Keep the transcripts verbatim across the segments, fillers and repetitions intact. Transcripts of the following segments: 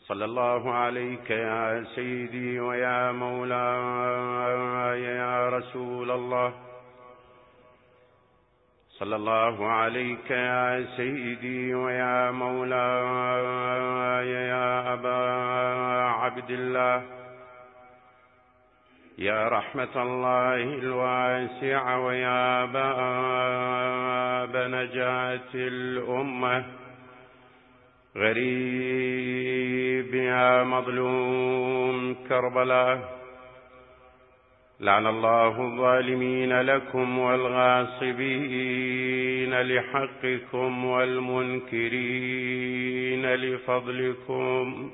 صلى الله عليك يا سيدي ويا مولاي يا رسول الله. صلى الله عليك يا سيدي ويا مولاي يا أبا عبد الله، يا رحمة الله الواسعة ويا باب نجاة الأمة، غريب يا مظلوم كربلاء. لعن الله الظالمين لكم والغاصبين لحقكم والمنكرين لفضلكم.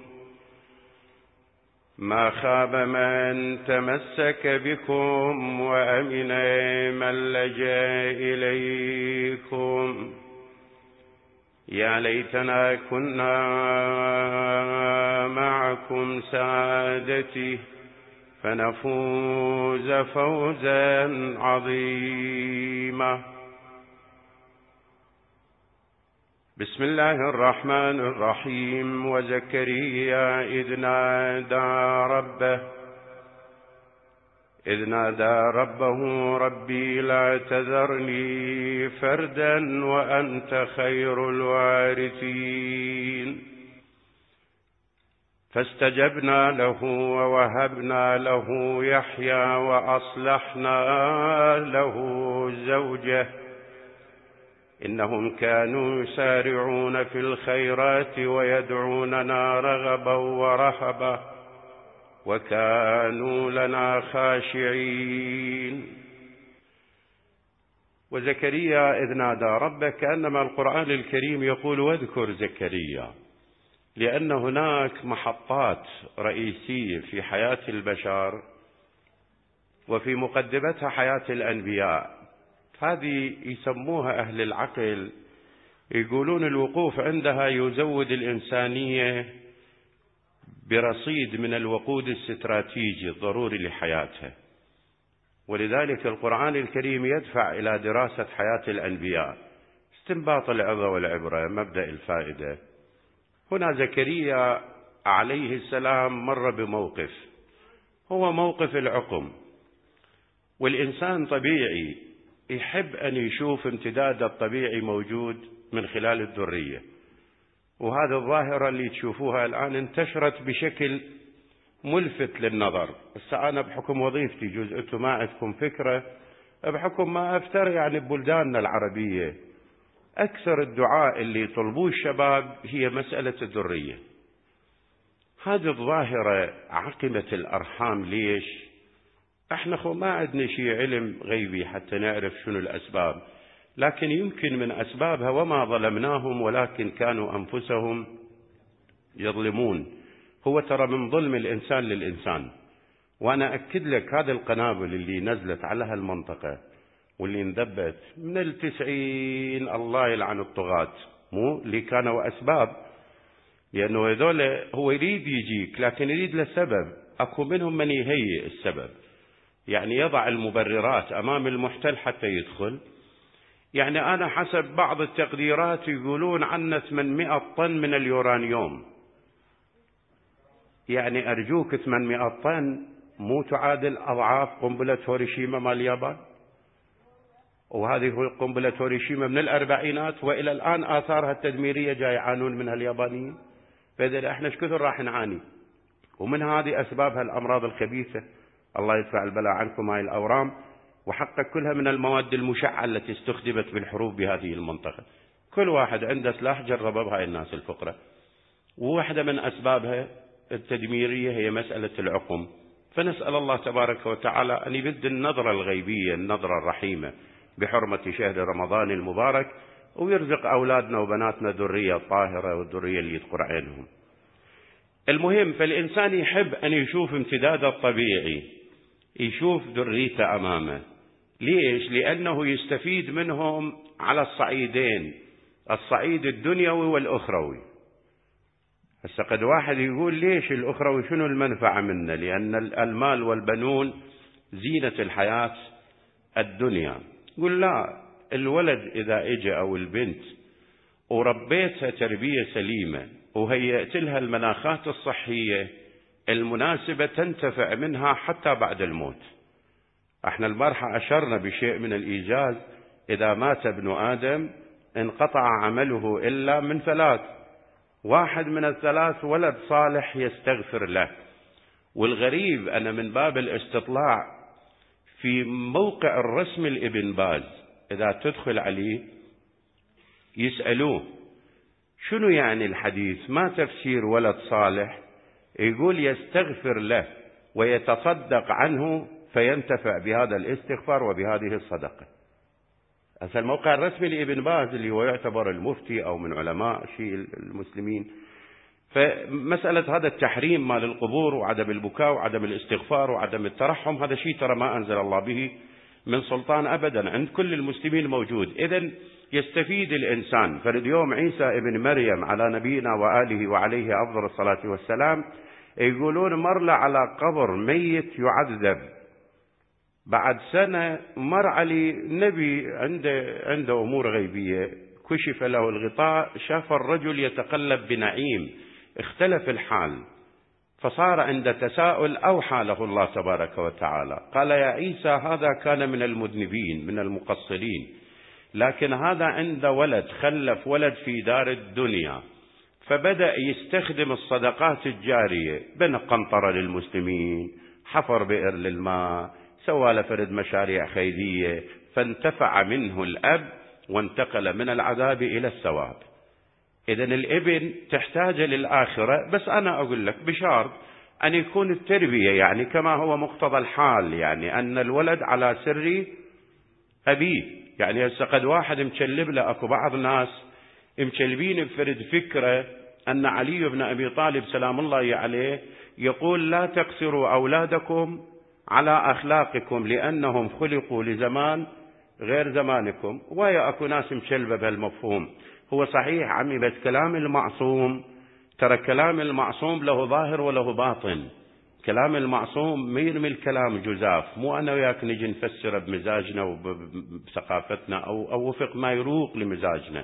ما خاب من تمسك بكم وأمن من لجأ إليكم. يا ليتنا كنا معكم سادتي فنفوز فوزا عظيما. بسم الله الرحمن الرحيم. وزكريا إذ نادى ربه إذ نادى ربه ربي لا تذرني فردا وأنت خير الوارثين. فاستجبنا له ووهبنا له يحيى وأصلحنا له زوجه إنهم كانوا يسارعون في الخيرات ويدعوننا رغبا ورهبا وكانوا لنا خاشعين. وزكريا إذ نادى ربه، كأنما القرآن الكريم يقول واذكر زكريا، لأن هناك محطات رئيسية في حياة البشر وفي مقدمتها حياة الأنبياء. هذه يسموها أهل العقل، يقولون الوقوف عندها يزود الإنسانية برصيد من الوقود الاستراتيجي الضروري لحياتها. ولذلك القرآن الكريم يدفع إلى دراسة حياة الأنبياء، استنباط العظة والعبرة، مبدأ الفائدة. هنا زكريا عليه السلام مر بموقف، هو موقف العقم. والإنسان طبيعي يحب أن يشوف امتداد الطبيعي موجود من خلال الذرية، وهذه الظاهرة اللي تشوفوها الآن انتشرت بشكل ملفت للنظر. بس أنا بحكم وظيفتي جزء ما عندكم فكرة، بحكم ما أفتر يعني ببلداننا العربية أكثر الدعاء اللي يطلبوه الشباب هي مسألة الذرية. هذه الظاهرة عقمة الأرحام. ليش؟ احنا خو ما عندنا شيء علم غيبي حتى نعرف شنو الأسباب، لكن يمكن من أسبابها وما ظلمناهم ولكن كانوا أنفسهم يظلمون. هو ترى من ظلم الإنسان للإنسان. وأنا أكد لك هذه القنابل اللي نزلت على هالمنطقة واللي انذبت من التسعين، الله يلعن الطغاة، مو اللي كانوا أسباب، لأنه هذول هو يريد يجيك لكن يريد له سبب. أكو منهم من يهيئ السبب، يعني يضع المبررات أمام المحتل حتى يدخل. يعني أنا حسب بعض التقديرات يقولون عنا ثمانمائة طن من اليورانيوم. يعني أرجوك ثمانمائة طن مو تعادل أضعاف قنبلة هيروشيما مال اليابان، وهذه قنبلة هيروشيما من الأربعينات وإلى الآن آثارها التدميرية جاي يعانون منها اليابانيين. فإذا احنا ايش كثر راح نعاني؟ ومن هذه أسبابها الأمراض الخبيثة، الله يدفع البلاء عنكم هاي الأورام، وحقق كلها من المواد المشعة التي استخدمت بالحروب بهذه المنطقة. كل واحد عنده سلاح جرب بهاي الناس الفقرة. وواحدة من أسبابها التدميرية هي مسألة العقم. فنسأل الله تبارك وتعالى أن يبد النظرة الغيبية، النظرة الرحيمة بحرمة شهر رمضان المبارك، ويرزق أولادنا وبناتنا ذرية طاهرة والذرية اللي يذكر عينهم. المهم، فالإنسان يحب أن يشوف امتداد الطبيعي، يشوف ذريته أمامه. ليش؟ لأنه يستفيد منهم على الصعيدين، الصعيد الدنيوي والأخروي. هسه قد واحد يقول ليش الأخروي شنو المنفعة منه؟ لأن المال والبنون زينة الحياة الدنيا. يقول لا، الولد إذا إجا أو البنت وربيتها تربية سليمة وهيئت لها المناخات الصحية المناسبة تنتفع منها حتى بعد الموت. احنا البارحة أشرنا بشيء من الإيجاز، إذا مات ابن آدم انقطع عمله إلا من ثلاث، واحد من الثلاث ولد صالح يستغفر له. والغريب أن من باب الاستطلاع في موقع الرسم الابن باز إذا تدخل عليه يسألوه شنو يعني الحديث، ما تفسير ولد صالح؟ يقول يستغفر له ويتصدق عنه فينتفع بهذا الاستغفار وبهذه الصدقة. هذا الموقع الرسمي لابن باز اللي هو يعتبر المفتي أو من علماء شيء المسلمين. فمسألة هذا التحريم مال القبور وعدم البكاء وعدم الاستغفار وعدم الترحم، هذا شيء ترى ما أنزل الله به من سلطان أبدا، عند كل المسلمين موجود. إذن يستفيد الإنسان. فاليوم عيسى ابن مريم على نبينا وآله وعليه أفضل الصلاة والسلام يقولون مر على قبر ميت يعذب، بعد سنة مر علي نبي عنده عنده أمور غيبية، كشف له الغطاء، شاف الرجل يتقلب بنعيم، اختلف الحال، فصار عند تساؤل أوحى له الله تبارك وتعالى قال يا عيسى هذا كان من المذنبين من المقصرين، لكن هذا عند ولد خلف ولد في دار الدنيا، فبدأ يستخدم الصدقات الجارية، بنى قنطرة للمسلمين، حفر بئر للماء، سوى لفرد مشاريع خيرية، فانتفع منه الأب وانتقل من العذاب إلى الثواب. إذن الابن تحتاج للآخرة، بس أنا أقول لك بشرط أن يكون التربية يعني كما هو مقتضى الحال، يعني أن الولد على سر أبيه. يعني هسه قد واحد مشلب له، أكو بعض الناس مشلبين بفرد فكرة أن علي بن أبي طالب سلام الله عليه يقول لا تقصروا أولادكم على أخلاقكم لأنهم خلقوا لزمان غير زمانكم، ويا أكو ناس مشلبة بهالمفهوم. هو صحيح عمي، بس كلام المعصوم ترى كلام المعصوم له ظاهر وله باطن. كلام المعصوم ما يرمي الكلام جزاف، مو أنا وياك نجي نفسر بمزاجنا وبثقافتنا أو, أو وفق ما يروق لمزاجنا.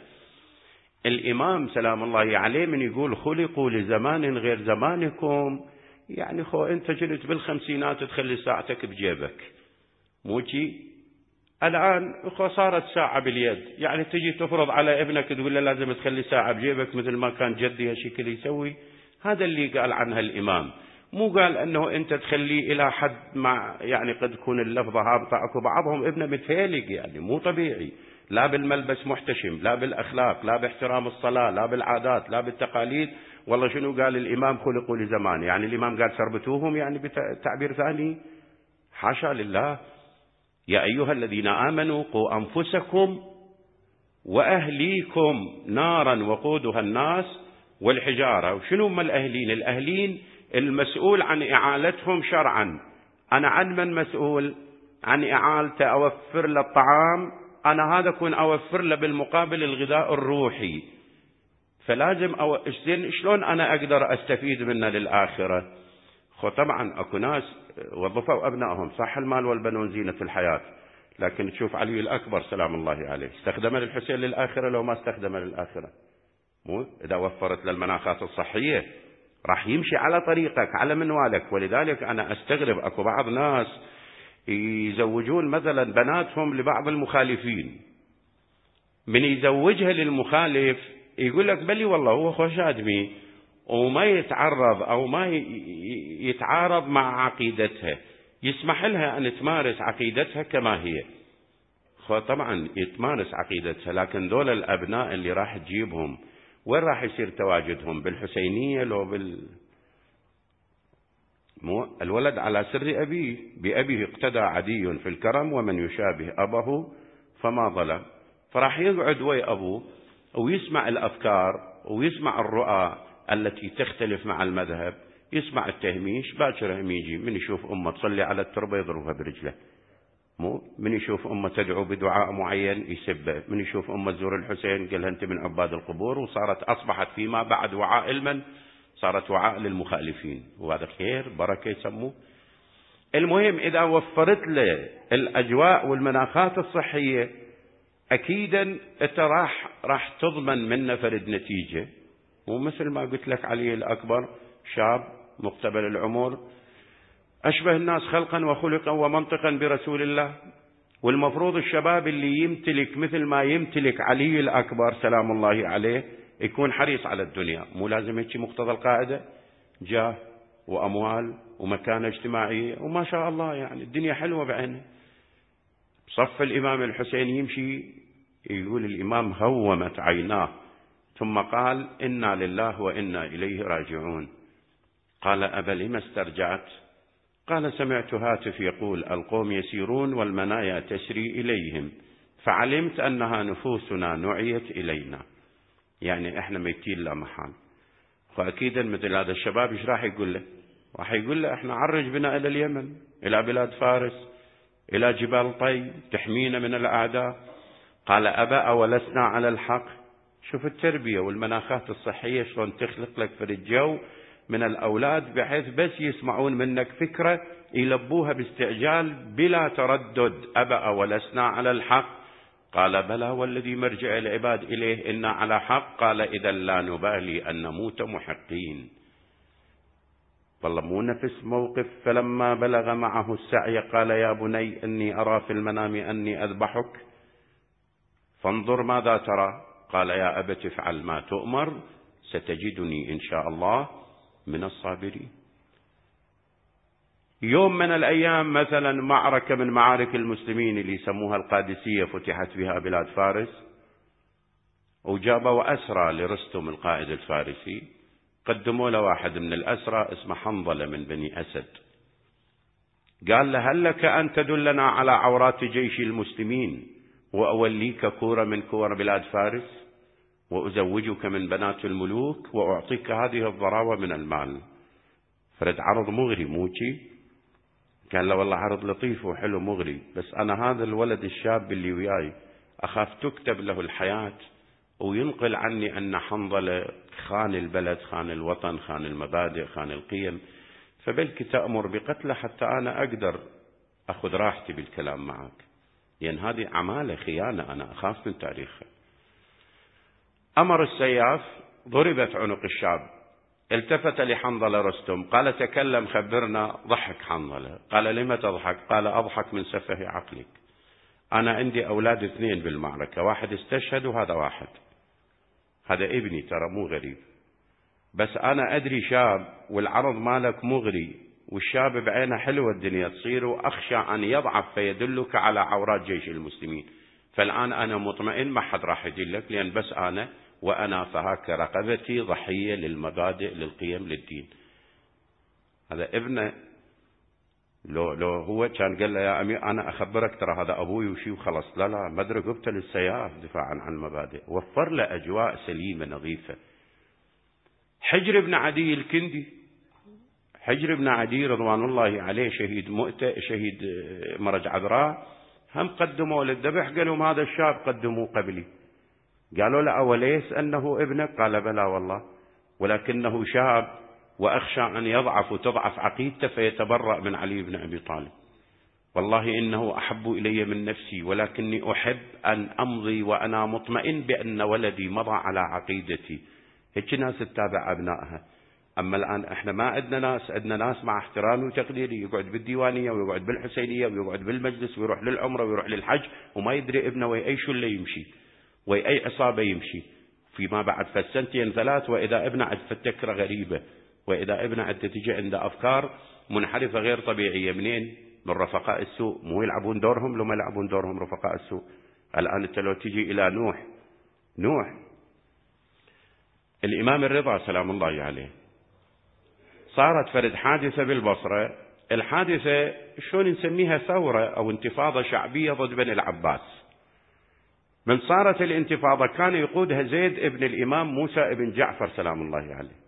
الإمام سلام الله عليه من يقول خلقوا لزمان غير زمانكم، يعني خو أنت جلت بالخمسينات تخلي ساعتك بجيبك، مو شي الآن صارت ساعة باليد، يعني تجي تفرض على ابنك تقول له لازم تخلي ساعة بجيبك مثل ما كان جدي هالشكل يسوي. هذا اللي قال عنها الإمام، مو قال أنه أنت تخليه إلى حد مع، يعني قد تكون اللفظة هابطة، أكو بعضهم ابنه متهيلق يعني مو طبيعي، لا بالملبس محتشم، لا بالأخلاق، لا باحترام الصلاة، لا بالعادات، لا بالتقاليد. والله شنو قال الإمام خلقوا لزمان، يعني الإمام قال سربتوهم يعني بتعبير ثاني؟ حاشا لله. يا أيها الذين آمنوا قوا أنفسكم وأهليكم نارا وقودها الناس والحجارة. وشنو هم الأهلين؟ الأهلين المسؤول عن إعالتهم شرعا. أنا عن من مسؤول؟ عن إعالته، أوفر له الطعام، أنا هذا أكون أوفر له بالمقابل الغذاء الروحي. فلازم أو... شلون أنا أقدر أستفيد منه للآخرة؟ خو طبعا أكو ناس وظفوا أبنائهم، صح المال والبنون زينة الحياة، لكن تشوف علي الأكبر سلام الله عليه استخدم للحسين للآخرة لو ما استخدم للآخرة. مو إذا وفرت للمناخات الصحية راح يمشي على طريقك على منوالك. ولذلك أنا أستغرب أكو بعض ناس يزوجون مثلا بناتهم لبعض المخالفين، من يزوجها للمخالف يقول لك بلي والله هو خوش آدمي وما يتعرض أو ما يتعارض مع عقيدتها، يسمح لها أن تمارس عقيدتها كما هي. طبعا يتمارس عقيدتها، لكن دول الأبناء اللي راح تجيبهم وين راح يصير تواجدهم؟ بالحسينية لو بال مو الولد على سر أبيه، بأبيه اقتدى عدي في الكرم ومن يشابه أبه فما ظلم. فراح يقعد وي أبوه ويسمع الأفكار ويسمع الرؤى التي تختلف مع المذهب، يسمع التهميش، باكر هم يجي من يشوف أمه تصلي على التربة يضربها برجله، مو من يشوف أمه تدعو بدعاء معين يسبه، من يشوف أمه تزور الحسين قالها أنت من عباد القبور، وصارت أصبحت فيما بعد وعاء لمن؟ صارت وعاء للمخالفين، وهذا خير بركة يسموه. المهم إذا وفرت له الأجواء والمناخات الصحية أكيدا أنت راح راح تضمن منه فرد نتيجة. ومثل ما قلت لك علي الأكبر شاب مقتبل العمر أشبه الناس خلقا وخلقا ومنطقا برسول الله، والمفروض الشباب اللي يمتلك مثل ما يمتلك علي الأكبر سلام الله عليه يكون حريص على الدنيا. مو لازم هيك مقتضى القاعدة، جاه وأموال ومكانة اجتماعية وما شاء الله، يعني الدنيا حلوة بعينه. صف الإمام الحسين يمشي يقول الإمام هومت عيناه ثم قال إنا لله وإنا إليه راجعون. قال أبا لما استرجعت؟ قال سمعت هاتف يقول القوم يسيرون والمنايا تسري إليهم فعلمت أنها نفوسنا نعيت إلينا، يعني إحنا ميتين لا محال. فأكيدا مثل هذا الشباب إيش راح يقول له؟ راح يقول له إحنا عرج بنا إلى اليمن، إلى بلاد فارس، إلى جبال طي تحمينا من الأعداء. قال أبا أولسنا على الحق؟ شوف التربية والمناخات الصحية شلون تخلق لك في الجو من الأولاد بحيث بس يسمعون منك فكرة يلبوها باستعجال بلا تردد. أبا أولسنا على الحق؟ قال بلى والذي مرجع العباد إليه إنا على حق. قال إذا لا نبالي أن نموت محقين. والله مو نفس موقف فلما بلغ معه السعي قال يا بني إني أرى في المنام أني أذبحك فانظر ماذا ترى؟ قال يا أبت افعل ما تؤمر ستجدني إن شاء الله من الصابرين. يوم من الأيام مثلا معركة من معارك المسلمين اللي يسموها القادسية فتحت بها بلاد فارس، وجابوا أسرى لرستم القائد الفارسي، قدموا له واحد من الأسرى اسمه حنظلة من بني أسد، قال له هل لك أن تدلنا على عورات جيش المسلمين وأوليك كورة من كور بلاد فارس وأزوجك من بنات الملوك وأعطيك هذه الضراوة من المال؟ فرد عرض مغري موجي. قال له والله عرض لطيف وحلو مغري، بس أنا هذا الولد الشاب اللي وياي أخاف تكتب له الحياة وينقل عني أن حنظلة خان البلد خان الوطن خان المبادئ خان القيم، فبلك تأمر بقتله حتى أنا أقدر أخذ راحتي بالكلام معك، لأن يعني هذه عمالة خيانة أنا أخاف من تاريخها. أمر السياف ضربت عنق الشاب. التفت لحنظلة رستم قال تكلم خبرنا. ضحك حنظلة قال لما تضحك؟ قال أضحك من سفه عقلك. أنا عندي أولاد اثنين بالمعركة، واحد استشهد وهذا واحد، هذا ابني ترى مو غريب، بس أنا أدري شاب والعرض مالك مغري والشاب بعينه حلوة الدنيا تصير، وأخشى أن يضعف فيدلك على عورات جيش المسلمين. فالآن أنا مطمئن ما حد راح يدلك، لأن بس أنا وأنا فهاك رقبتي ضحية للمبادئ للقيم للدين. هذا ابنه لو لو هو كان قال له يا أمير أنا أخبرك ترى هذا أبوي وشي وخلص، لا لا ما أدري قبته للسياف دفاعا عن المبادئ. وفر له أجواء سليمة نظيفة. حجر بن عدي الكندي، حجر بن عدي رضوان الله عليه شهيد مؤتة شهيد مرج عذراء، هم قدموا للذبح قالوا هذا الشاب قدموه قبلي. قالوا له أوليس أنه ابنك؟ قال بلى والله، ولكنه شاب وأخشى أن يضعف وتضعف عقيدته فيتبرأ من علي بن أبي طالب. والله إنه أحب إلي من نفسي، ولكني أحب أن أمضي وأنا مطمئن بأن ولدي مضى على عقيدتي. هيك ناس تتابع أبنائها. أما الآن إحنا ما عندنا ناس، عندنا ناس مع احترامي وتقديري يقعد بالديوانية ويقعد بالحسينية ويقعد بالمجلس ويروح للعمرة ويروح للحج وما يدري ابنه ويا أي شلة يمشي ويا أي عصابة يمشي فيما بعد فالسنتين ثلاث. وإذا ابنه عند فكرة غريبة، وإذا ابنه عند تجي عنده أفكار منحرفة غير طبيعية، منين؟ من رفقاء السوء. مو يلعبون دورهم؟ لو ما يلعبون دورهم رفقاء السوء. الآن أنت لو تجي إلى نوح نوح الإمام الرضا سلام الله عليه، صارت فرد حادثة بالبصرة. الحادثة شلون نسميها ثورة أو انتفاضة شعبية ضد بني العباس. من صارت الانتفاضة كان يقودها زيد ابن الإمام موسى ابن جعفر سلام الله عليه.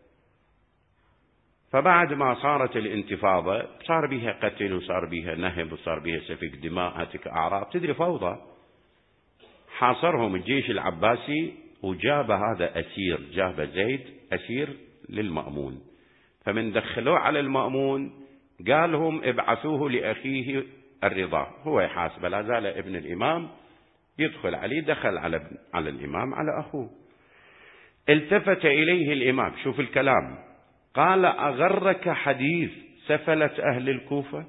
فبعد ما صارت الانتفاضة صار بها قتل وصار بها نهب وصار بها سفك دماء هتك أعراض، تدري فوضى. حاصرهم الجيش العباسي وجاب هذا أسير، جاب زيد أسير للمأمون. فمن دخلوه على المأمون قال لهم ابعثوه لأخيه الرضا هو يحاسب، لا زال ابن الإمام يدخل عليه. دخل على على الإمام على أخوه. التفت إليه الإمام، شوف الكلام، قال: أغرك حديث سفلة أهل الكوفة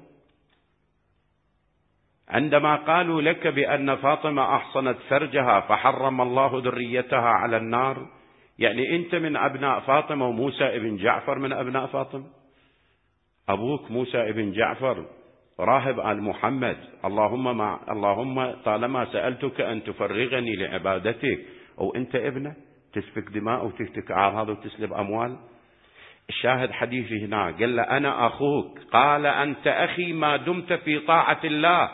عندما قالوا لك بأن فاطمة أحصنت فرجها فحرم الله ذريتها على النار؟ يعني أنت من أبناء فاطمة وموسى ابن جعفر من أبناء فاطمة، أبوك موسى ابن جعفر راهب آل محمد، اللهم مع اللهم طالما سألتك أن تفرغني لعبادتك، أو أنت ابنه تسفك دماء وتهتك أعراض وتسلب أموال. الشاهد حديثي هنا، قال له: أنا أخوك. قال: أنت أخي ما دمت في طاعة الله.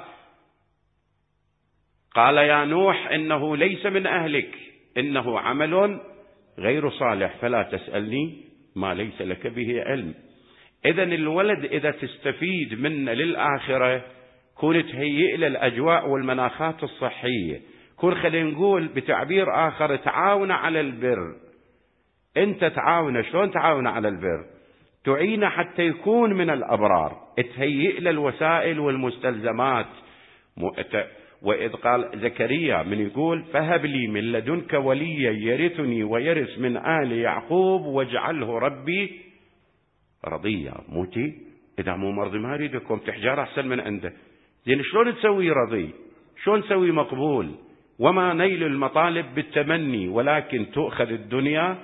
قال: يا نوح إنه ليس من أهلك، إنه عمل غير صالح، فلا تسألني ما ليس لك به علم. إذن الولد إذا تستفيد منه للآخرة كون تهيئ له الأجواء والمناخات الصحية، كون خلينا نقول بتعبير آخر تعاون على البر. أنت تعاون، شلون تعاون على البر؟ تعين حتى يكون من الأبرار، تهيئ له الوسائل والمستلزمات. وإذ قال زكريا من يقول: فهب لي من لدنك وليا يرثني ويرث من آل يعقوب واجعله ربي رضيا. موتي إذا مو مرضي ما أريدكم، تحجار أحسن من عنده. زين شلون تسوي رضي؟ شلون تسوي مقبول؟ وما نيل المطالب بالتمني ولكن تؤخذ الدنيا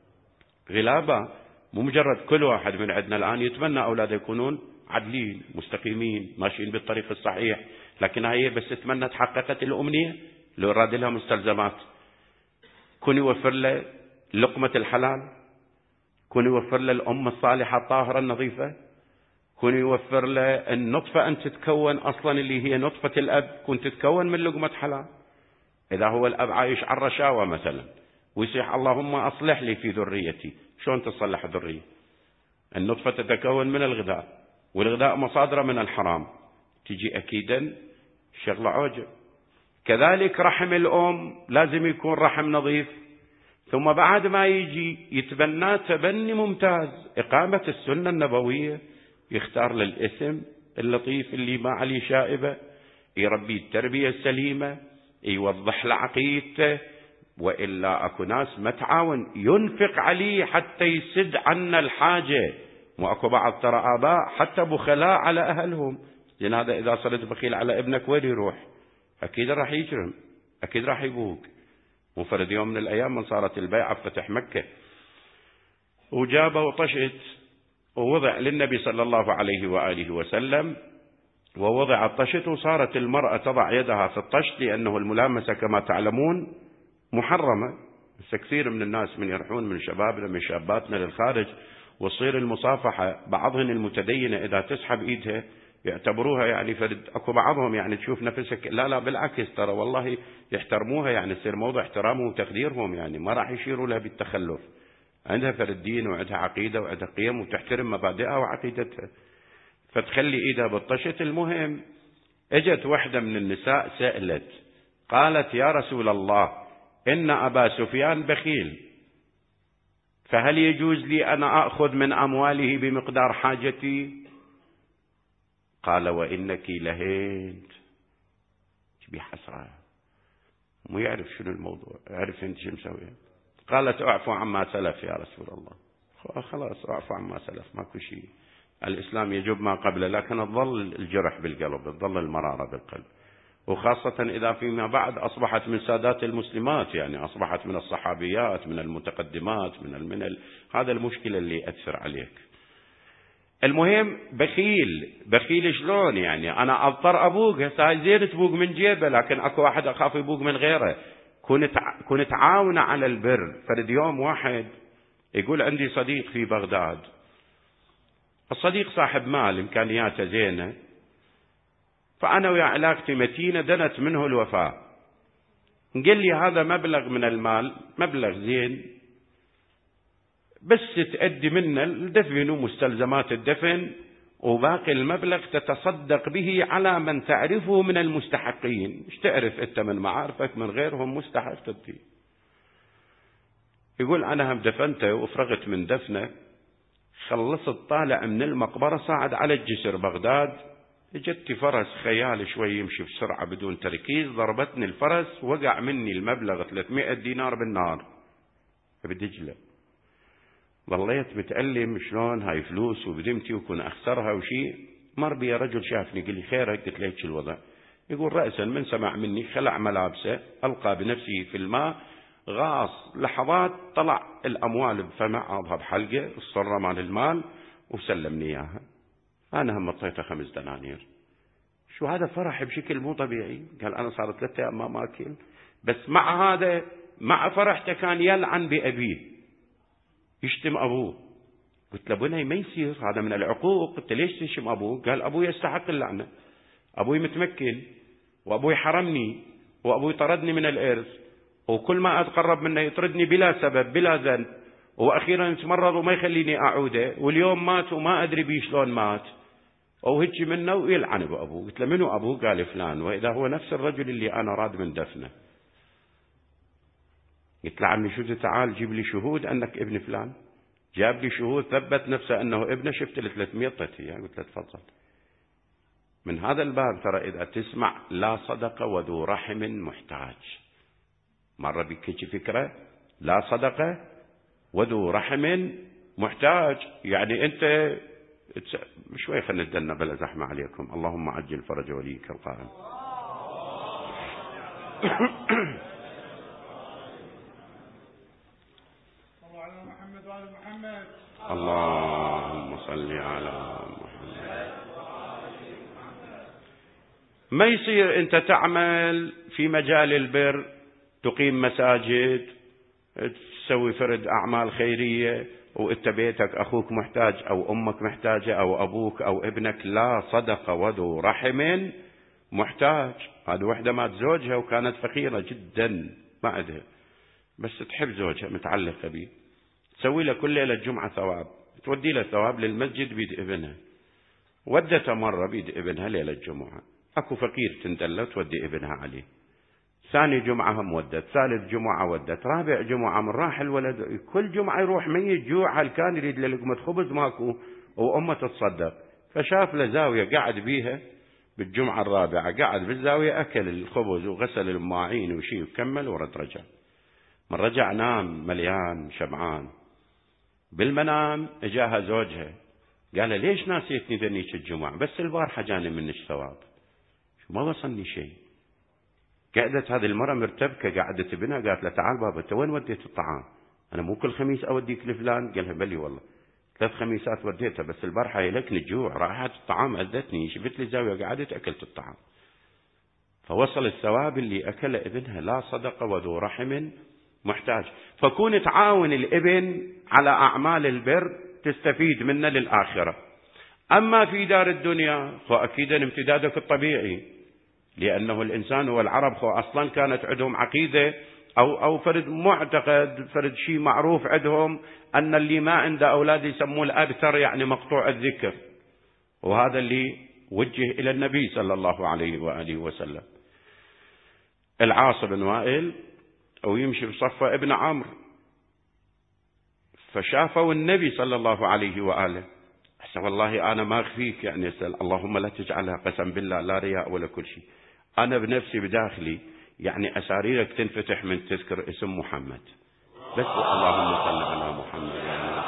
غلابا. مو مجرد كل واحد من عندنا الآن يتمنى أولاده يكونون عدلين مستقيمين ماشيين بالطريق الصحيح، لكن هي بس تتمنى تحققت الأمنية لو راد لها مستلزمات. كن يوفر له لقمة الحلال، كن يوفر له الأم الصالحة الطاهرة النظيفة، كن يوفر له النطفة أن تتكون أصلا اللي هي نطفة الأب، كن تتكون من لقمة حلال. إذا هو الأب عايش على الرشاوى مثلا ويصيح: اللهم أصلح لي في ذريتي، شلون تصلح الذرية؟ النطفة تتكون من الغذاء، والغذاء مصادره من الحرام، تجي أكيدا شغلة عوجة. كذلك رحم الأم لازم يكون رحم نظيف، ثم بعد ما يجي يتبنى تبني ممتاز، إقامة السنة النبوية، يختار للاسم اللطيف اللي ما عليه شائبة، يربي التربية السليمة، يوضح له عقيدته. وإلا أكو ناس ما تعاون، ينفق عليه حتى يسد عنا الحاجة. وأكو بعض ترى آباء حتى بخلاء على أهلهم. لأن هذا إذا صرت بخيل على ابنك وين يروح؟ أكيد راح يجرم، أكيد راح يبوق. مفرد يوم من الأيام من صارت البيعة فتح مكة، وجابه وطشت ووضع للنبي صلى الله عليه وآله وسلم، ووضع الطشت، وصارت المرأة تضع يدها في الطشت، لأنه الملامسة كما تعلمون محرمة. بس كثير من الناس من يرحون من شبابنا من شاباتنا للخارج وتصير المصافحة، بعضهن المتدينة إذا تسحب إيدها يعتبروها يعني فرد. أكو بعضهم يعني تشوف نفسك، لا لا بالعكس ترى والله يحترموها، يعني يصير موضع احترامهم وتقديرهم، يعني ما راح يشيروا لها بالتخلف. عندها فرد دين وعندها عقيدة وعندها قيم وتحترم مبادئها وعقيدتها، فتخلي إيدها بالطشت. المهم اجت واحدة من النساء سألت، قالت: يا رسول الله، إن أبا سفيان بخيل، فهل يجوز لي أنا أخذ من أمواله بمقدار حاجتي؟ قال: وإنك لهينت. تبي حسرة، مو يعرف شنو الموضوع، يعرف انت شو مسوي. قالت: اعفو عما سلف يا رسول الله. خلاص اعفو عما سلف، ماكو شيء، الإسلام يجب ما قبله، لكن تظل الجرح بالقلب، تظل المرارة بالقلب، وخاصة إذا فيما بعد أصبحت من سادات المسلمات، يعني أصبحت من الصحابيات، من المتقدمات، من المنل. هذا المشكلة اللي يأثر عليك. المهم بخيل، بخيل شلون يعني؟ أنا أضطر أبوق، هسه زين تبوق من جيبه، لكن أكو واحد أخاف يبوق من غيره. كنت تعاون على البر. فرد يوم واحد يقول: عندي صديق في بغداد، الصديق صاحب مال إمكانياته زينة، فأنا ويا علاقتي متينة، دنت منه الوفاة، قال لي هذا مبلغ من المال، مبلغ زين، بس تأدي منه الدفن ومستلزمات الدفن، وباقي المبلغ تتصدق به على من تعرفه من المستحقين. مش تعرف أنت من معارفك من غيرهم مستحق تدي. يقول: أنا هم دفنته وفرغت من دفنه، خلصت طالع من المقبرة صاعد على الجسر بغداد، اجت فرس خيال شوي يمشي بسرعة بدون تركيز، ضربتني الفرس، وقع مني المبلغ ثلاثمائة دينار بالنار بدجلة. ظليت متألم شلون هاي فلوس وبذمتي وكون أخسرها وشي. مر بي رجل شافني قال لي خيرك؟ قلت له هيك الوضع. يقول رأسا من سمع مني خلع ملابسه ألقى بنفسه في الماء، غاص لحظات طلع الأموال بفمه عاضها بحلقة الصرة مال المال وسلمني إياها. أنا هم اعطيته خمس دنانير. شو هذا فرح بشكل مو طبيعي. قال أنا صار ثلاثة أيام ما ماكل، بس مع هذا مع فرحته كان يلعن بأبيه، يشتم أبوه. قلت له بني ما يصير، هذا من العقوق. قلت ليش تشتم أبوه؟ قال أبوي يستحق اللعنة، أبوي متمكن وأبوي حرمني وأبوي طردني من الإرث، وكل ما أتقرب منه يطردني بلا سبب بلا ذنب، وأخيرا يتمرض وما يخليني أعوده، واليوم مات وما أدري بيه شلون مات، وهجي منه ويلعن بأبوه. قلت له منو أبوه؟ قال فلان، وإذا هو نفس الرجل اللي أنا راد من دفنه. قلت له عمي شو تعال جيب لي شهود أنك ابن فلان. جاب لي شهود ثبت نفسه أنه ابنه. شفت له ثلاثمية طتي. قلت له تفضل. من هذا الباب ترى إذا تسمع لا صدقة وذو رحم محتاج. مرة بك فكرة لا صدقة وذو رحم محتاج، يعني أنت شوي خلينا ندلنا بلا زحمة عليكم. اللهم عجل فرج وليك القائم. اللهم صل على محمد. ما يصير أنت تعمل في مجال البر، تقيم مساجد، تسوي فرد أعمال خيرية، وإنت بيتك أخوك محتاج أو أمك محتاجة أو أبوك أو ابنك، لا صدقة وذو رحم محتاج. هذه وحدة مات زوجها وكانت فقيرة جدا ما عندها، بس تحب زوجها متعلقة به، تسوي له كل ليلة جمعة ثواب، تودي له ثواب للمسجد بيد ابنها. ودته مرة بيد ابنها ليلة الجمعة، أكو فقير تندله تودي ابنها عليه. ثاني جمعة هم ودت، ثالث جمعة ودت، رابع جمعة من راح الولد كل جمعة يروح ميت جوع، هل كان يريد لقمة خبز ماكو وأمه تتصدق. فشاف له زاوية قعد بيها بالجمعة الرابعة، قعد بالزاوية أكل الخبز وغسل الماعين وشي وكمل ورد رجع. من رجع نام مليان شبعان. بالمنام اجاها زوجها قال ليش ناسيتني ذنيك الجمعة؟ بس البارحة جاني منك ثواب، ما وصلني شيء. قعدت هذه المرة مرتبكة، قعدت ابنها قالت له تعال بابا انت وين وديت الطعام؟ انا مو كل خميس اوديك لفلان. قالها بلي والله ثلاث خميسات وديتها، بس البارحة يلكني الجوع، رائحة الطعام اذتني، شفت لي زاوية قعدت اكلت الطعام. فوصل الثواب اللي اكله ابنها. لا صدقة وذو رحم محتاج. فكون تعاون الابن على اعمال البر تستفيد منه للآخرة. اما في دار الدنيا فاكيد امتدادك الطبيعي، لأنه الإنسان والعرب خو أصلا كانت عندهم عقيدة أو أو فرد معتقد، فرد شيء معروف عندهم، أن اللي ما عنده أولاد يسموه الأبتر، يعني مقطوع الذكر. وهذا اللي وجه إلى النبي صلى الله عليه وآله وسلم. العاص بن وائل ويمشي بصفة ابن عمرو، فشافوا النبي صلى الله عليه وآله. أحسن والله أنا ما أخفيك، يعني أسأل اللهم لا تجعلها قسم بالله لا رياء ولا كل شيء، أنا بنفسي بداخلي يعني أساريرك تنفتح من تذكر اسم محمد بس. اللهم صل على محمد يعني,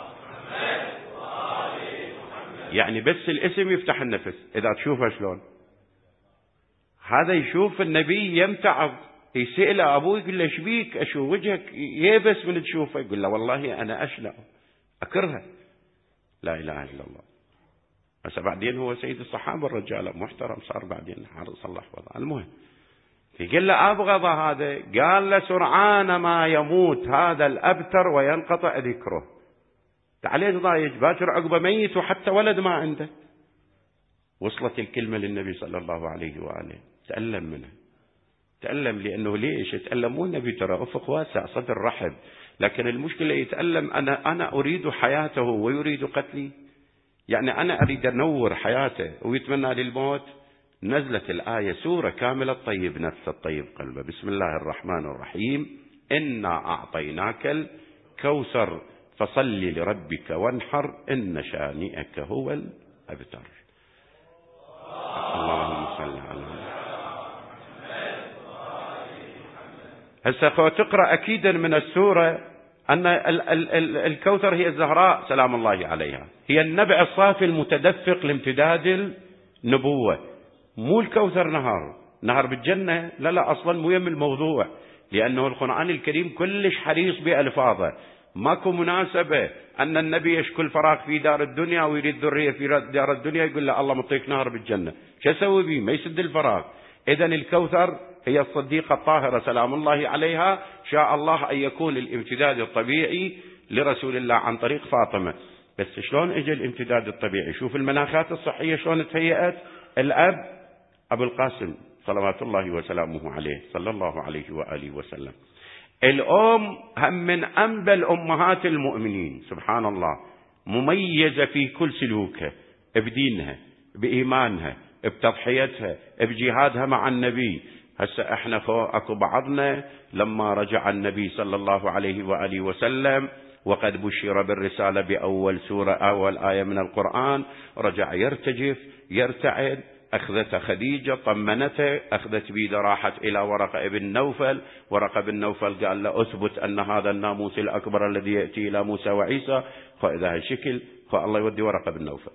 يعني بس الاسم يفتح النفس. إذا تشوفه شلون هذا يشوف النبي يمتعض، يسأل أبوه يقول له ايش بيك؟ أشوف وجهك يبس من تشوفه. يقول له والله أنا أشلع أكرهه. لا إله إلا الله. بس بعدين هو سيد الصحابة الرجال محترم، صار بعدين حرص الله حفظه. المهم يقول له أبغض هذا، قال له سرعان ما يموت هذا الأبتر وينقطع ذكره. تعالي تضايج باكر عقبه ميت وحتى ولد ما عنده. وصلت الكلمة للنبي صلى الله عليه وآله، تألم منه، تألم. لأنه ليش يتألم؟ مو النبي ترى أفق واسع صدر رحب، لكن المشكلة يتألم أنا أنا أريد حياته ويريد قتلي. يعني أنا أريد أنور حياته ويتمنى للموت. نزلت الآية سورة كاملة طيب نفس الطيب قلبه. بسم الله الرحمن الرحيم. إنا أعطيناك الكوثر فصل لربك وانحر إن شانئك هو الأبتر. اللهم صل على هسه خو تقرأ أكيدا من السورة أن الكوثر هي الزهراء سلام الله عليها، هي النبع الصافي المتدفق لامتداد النبوة، مو الكوثر نهر نهر بالجنة، لا لا أصلا مو يم الموضوع، لأنه القرآن الكريم كلش حريص بألفاظه، ماكو مناسبة أن النبي يشكو الفراغ في دار الدنيا ويريد ذرية في دار الدنيا يقول له الله مطيك نهر بالجنة، شو أسوي به؟ ما يسد الفراغ. إذن الكوثر هي الصديقة الطاهرة سلام الله عليها، شاء الله أن يكون الامتداد الطبيعي لرسول الله عن طريق فاطمة. بس شلون اجى الامتداد الطبيعي؟ شوف المناخات الصحية شلون تهيأت. الأب أبو القاسم صلوات الله وسلامه عليه صلى الله عليه وآله وسلم. الأم هم من أنبل أمهات المؤمنين سبحان الله، مميزة في كل سلوكها، بدينها، بإيمانها، بتضحيتها، بجهادها مع النبي. هسه احنا اكو بعضنا لما رجع النبي صلى الله عليه وآله وسلم وقد بشر بالرسالة بأول سورة أول آية من القرآن، رجع يرتجف يرتعد. أخذت خديجة طمنته، أخذت بيده راحت إلى ورقة ابن نوفل، ورقة ابن نوفل قال له أثبت أن هذا الناموس الأكبر الذي يأتي إلى موسى وعيسى، فإذا هالشكل فالله يودي ورقة ابن نوفل.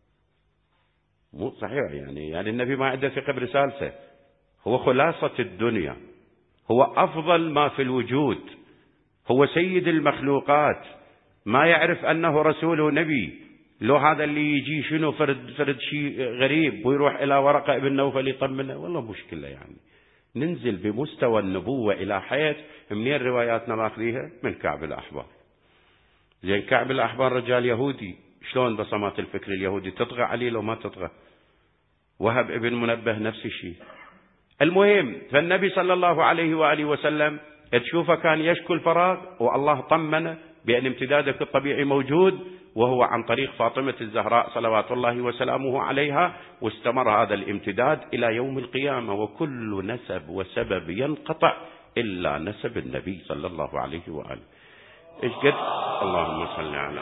مو صحيح يعني يعني النبي ما عنده ثقة برسالته، هو خلاصة الدنيا، هو أفضل ما في الوجود، هو سيد المخلوقات، ما يعرف أنه رسول ونبي. لو هذا اللي يجي شنو فرد فرد شيء غريب ويروح إلى ورقة ابن نوفل يطمنه، والله مشكلة يعني. ننزل بمستوى النبوة إلى حيث منين رواياتنا ماخذيها؟ من كعب الأحبار. زين كعب الأحبار رجال يهودي، شلون بصمات الفكر اليهودي تطغى عليه لو ما تطغى؟ وهب ابن منبه نفس الشيء. المهم فالنبي صلى الله عليه وآله وسلم تشوفه كان يشكو الفراغ والله طمنه بأن امتدادك الطبيعي موجود، وهو عن طريق فاطمة الزهراء صلوات الله وسلامه عليها، واستمر هذا الامتداد إلى يوم القيامة، وكل نسب وسبب ينقطع إلا نسب النبي صلى الله عليه وآله. إيش قد اللهم صل على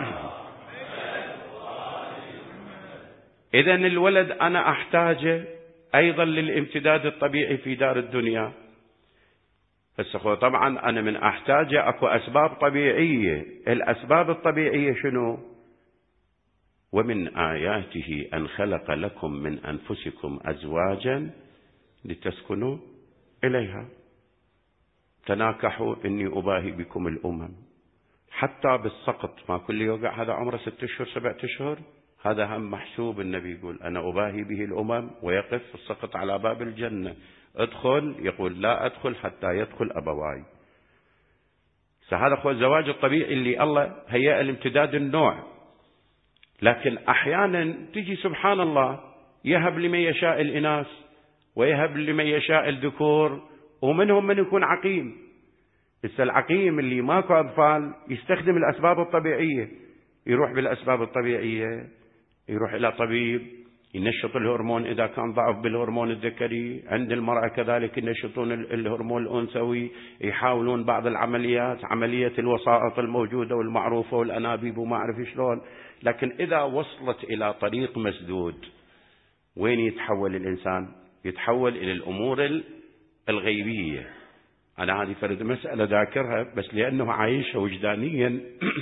إذن الولد أنا أحتاجه أيضا للامتداد الطبيعي في دار الدنيا. بس طبعا أنا من أحتاجه أكو أسباب طبيعية. الأسباب الطبيعية شنو؟ ومن آياته أن خلق لكم من أنفسكم أزواجا لتسكنوا إليها. تناكحوا إني أباهي بكم الأمم. حتى بالسقط ما كل يوقع هذا عمره ست أشهر سبعة أشهر، هذا هم محسوب. النبي يقول أنا أباهي به الأمم، ويقف في السقط على باب الجنة، ادخل، يقول لا أدخل حتى يدخل أبواي. فهذا هو الزواج الطبيعي اللي الله هيأ الامتداد النوع. لكن أحيانا تجي سبحان الله يهب لمن يشاء الإناث ويهب لمن يشاء الذكور، ومنهم من يكون عقيم. بس العقيم اللي ماكو أطفال يستخدم الأسباب الطبيعية، يروح بالأسباب الطبيعية، يروح إلى طبيب ينشط الهرمون إذا كان ضعف بالهرمون الذكري، عند المرأة كذلك ينشطون الهرمون الأنثوي، يحاولون بعض العمليات، عملية الوسائط الموجودة والمعروفة والأنابيب وما أعرف شلون. لكن إذا وصلت إلى طريق مسدود وين يتحول الإنسان؟ يتحول إلى الأمور الغيبية. أنا هذه فرد مسألة ذاكرها بس لأنه عايشها وجدانيا.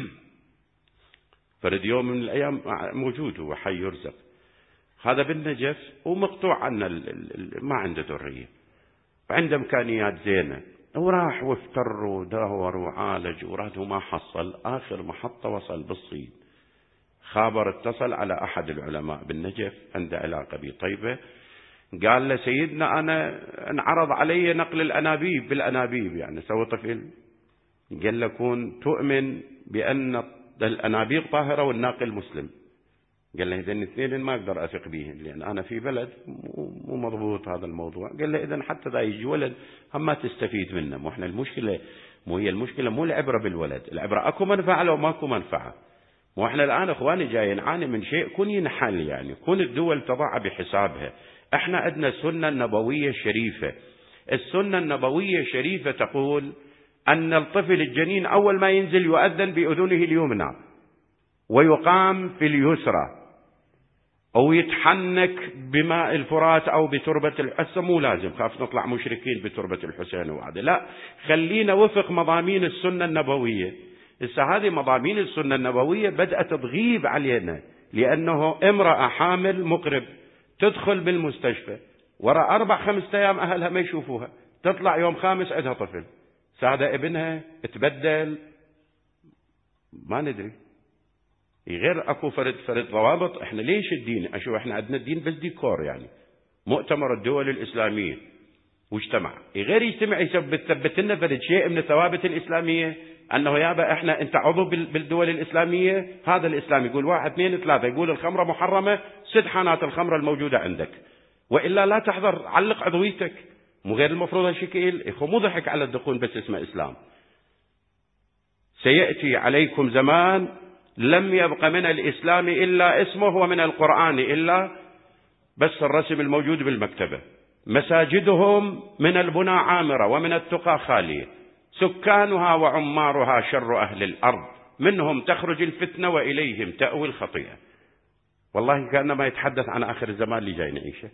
فرد يوم من الأيام موجود، هو حي يرزق، هذا بالنجف ومقطوع عنه ما عنده ذرية، وعنده إمكانيات زينة، وراح وافتر ودور وعالج وراد وما حصل. آخر محطة وصل بالصين، خابر اتصل على أحد العلماء بالنجف عنده علاقة بطيبة، قال له سيدنا أنا انعرض علي نقل الأنابيب بالأنابيب، يعني سوى طفل. قال له كون تؤمن بأن الأنابيب طاهرة والناقل مسلم. قال له إذن اثنين ما أقدر أثق بيهم، لأن أنا في بلد مو مضبوط هذا الموضوع. قال له إذن حتى ذا يجي ولد هم ما تستفيد منه. مو إحنا المشكلة مو هي المشكلة مو العبرة بالولد، العبرة أكو منفعة لو ماكو منفعة. مو إحنا الآن إخواني جاي نعاني من شيء كون ينحل، يعني كون الدول تضع بحسابها. إحنا عندنا السنة النبوية الشريفة. السنة النبوية الشريفة تقول أن الطفل الجنين أول ما ينزل يؤذن بأذنه اليمنى ويقام في اليسرى، أو يتحنك بماء الفرات أو بتربة الحسن، مو لازم خاف نطلع مشركين بتربة الحسين وهذا، لا، خلينا وفق مضامين السنة النبوية. هسه هذه مضامين السنة النبوية بدأت تغيب علينا، لأنه امرأة حامل مقرب تدخل بالمستشفى وراء أربع خمسة أيام أهلها ما يشوفوها، تطلع يوم خامس عندها طفل، سادة ابنها تبدل، ما ندري. غير اكو فرد فرد ضوابط. احنا ليش الدين؟ اشوف احنا عندنا الدين بس ديكور، يعني مؤتمر الدول الاسلاميه واجتمع، غير يجتمع يثبت ثبت لنا فرد شيء من الثوابت الاسلاميه، انه يابا احنا انت عضو بالدول الاسلاميه، هذا الاسلام يقول واحد اثنين ثلاثه، يقول الخمره محرمه، سد حانات الخمره الموجوده عندك، والا لا تحضر، علق عضويتك. مو غير المفروض هالشكل؟ اخو مو ضحك على الدقون بس اسمه اسلام. سياتي عليكم زمان لم يبق من الإسلام إلا اسمه، ومن القرآن إلا بس الرسم الموجود بالمكتبة. مساجدهم من البنى عامرة ومن التقى خالية، سكانها وعمارها شر أهل الأرض، منهم تخرج الفتنة وإليهم تأوي الخطيئة. والله كأنما يتحدث عن آخر الزمان اللي جاي نعيشه.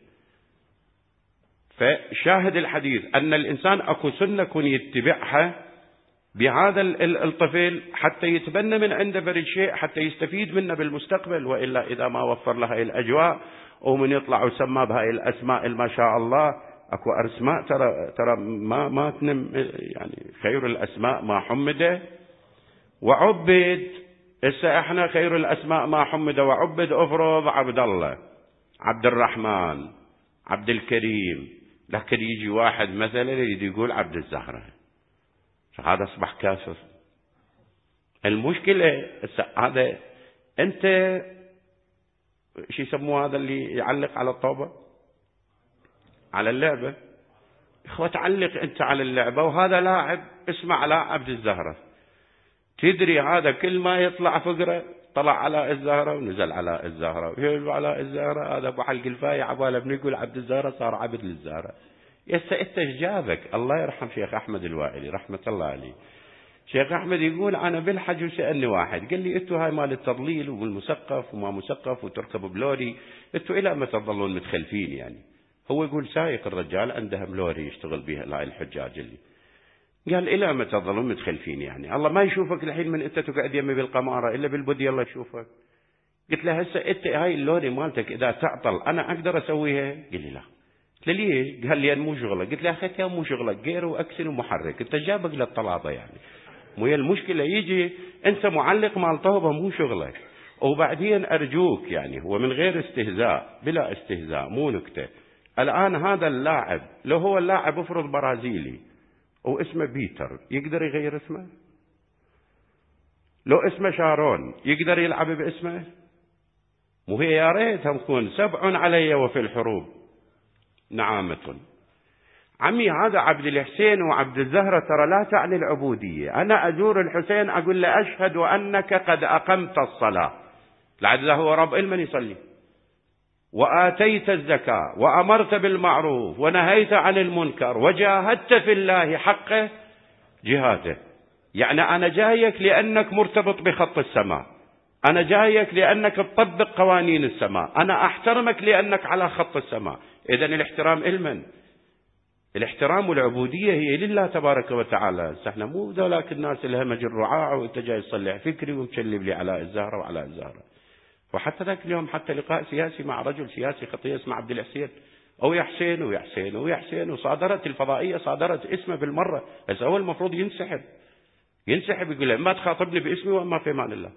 فشاهد الحديث أن الإنسان أكو سنة كن يتبعها بهذا الطفل حتى يتبنى من عنده فرد شيء، حتى يستفيد منه بالمستقبل، وإلا إذا ما وفر له هاي الأجواء ومن يطلع وسمى بهاي الأسماء ما شاء الله. أكو أسماء ترى ترى ما ما تنم، يعني خير الأسماء ما حمد وعبد. هسه احنا خير الأسماء ما حمد وعبد، أفرض عبد الله، عبد الرحمن، عبد الكريم، لكن يجي واحد مثلا يريد يقول عبد الزهرة، هذا أصبح كافر. المشكلة هذا أنت شو يسموه هذا اللي يعلق على الطوبة، على اللعبة. إخوة تعلق أنت على اللعبة، وهذا لاعب اسمه علاء عبد الزهرة، تدري هذا كل ما يطلع فقرة طلع على الزهرة ونزل على الزهرة ويقول على الزهرة، هذا أبو حلق الفاي عباله بنقول عبد الزهرة صار عبد للزهرة. يسا انت ايش جابك؟ الله يرحم شيخ احمد الوائلي رحمه الله عليه. شيخ احمد يقول انا بالحج وسالني واحد قال لي انتوا هاي مال التضليل والمسقف وما مسقف وتركبوا بلوري، انتوا الى متى تظلون متخلفين؟ يعني هو يقول سايق الرجال عنده لوري يشتغل بها لا الحجاج اللي قال الى متى تظلون متخلفين؟ يعني الله ما يشوفك الحين من انت تقعد يمي بالقماره الا بالبدي الله يشوفك. قلت له هسه انت هاي اللوري مالتك اذا تعطل انا اقدر اسويها؟ قال لي لا. قلت له ليش؟ قال لي مو شغلك. قلت له يا اخي مو شغلك، جير واكسل ومحرك، انت جابك للطلاطه يعني. مو هي المشكله يجي انت معلق مال طوبه مو شغلك. وبعدين ارجوك يعني هو من غير استهزاء، بلا استهزاء، مو نكته. الان هذا اللاعب لو هو اللاعب افرض برازيلي واسمه بيتر يقدر يغير اسمه؟ لو اسمه شارون يقدر يلعب باسمه؟ مو هي يا ريتها تكون سبع علي وفي الحروب نعامة. عمي هذا عبد الحسين وعبد الزهرة ترى لا تعني العبودية. أنا أزور الحسين أقول له أشهد أنك قد أقمت الصلاة، لعد هو رب المن يصلي، وآتيت الزكاة وأمرت بالمعروف ونهيت عن المنكر وجاهدت في الله حق جهاده. يعني أنا جايك لأنك مرتبط بخط السماء، أنا جايك لأنك تطبق قوانين السماء، أنا أحترمك لأنك على خط السماء. إذن الاحترام إلمن؟ الاحترام والعبودية هي لله تبارك وتعالى. احنا مو ذولاك الناس الهمج الرعاع وانت جاي تصلح فكري ومشلب لي على الزهرة وعلى الزهرة. وحتى ذاك اليوم حتى لقاء سياسي مع رجل سياسي خطير اسمه عبد الحسين، او يا حسين ويا حسين ويا حسين، وصادرت الفضائية صادرت اسمه بالمرة. بس هو المفروض ينسحب ينسحب يقول له ما تخاطبني باسمي وما في امان الله.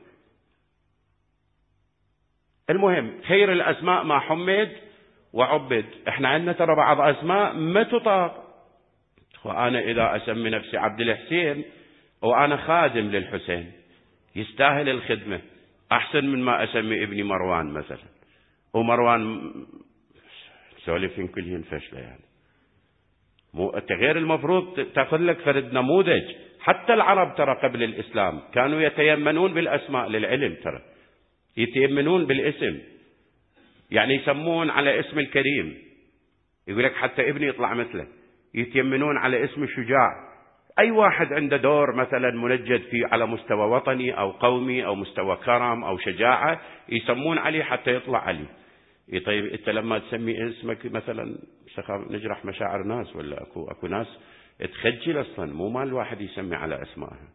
المهم خير الاسماء ما حمد وعبد. احنا عندنا ترى بعض اسماء ما تطاق. وانا اذا اسمي نفسي عبد الحسين وانا خادم للحسين يستاهل الخدمة احسن من ما اسمي ابني مروان مثلا. ومروان سولفين كلهن فشلة يعني. مو انت غير المفروض تاخذ لك فرد نموذج. حتى العرب ترى قبل الاسلام كانوا يتيمنون بالاسماء للعلم، ترى يتيمنون بالاسم، يعني يسمون على اسم الكريم، يقول لك حتى ابني يطلع مثله. يتيمنون على اسم الشجاع، اي واحد عنده دور مثلا منجد فيه على مستوى وطني او قومي او مستوى كرم او شجاعة يسمون عليه حتى يطلع عليه. طيب أنت لما تسمي اسمك مثلا نجرح مشاعر ناس، ولا أكو أكو ناس تخجل أصلا، مو مال الواحد يسمي على أسمائها.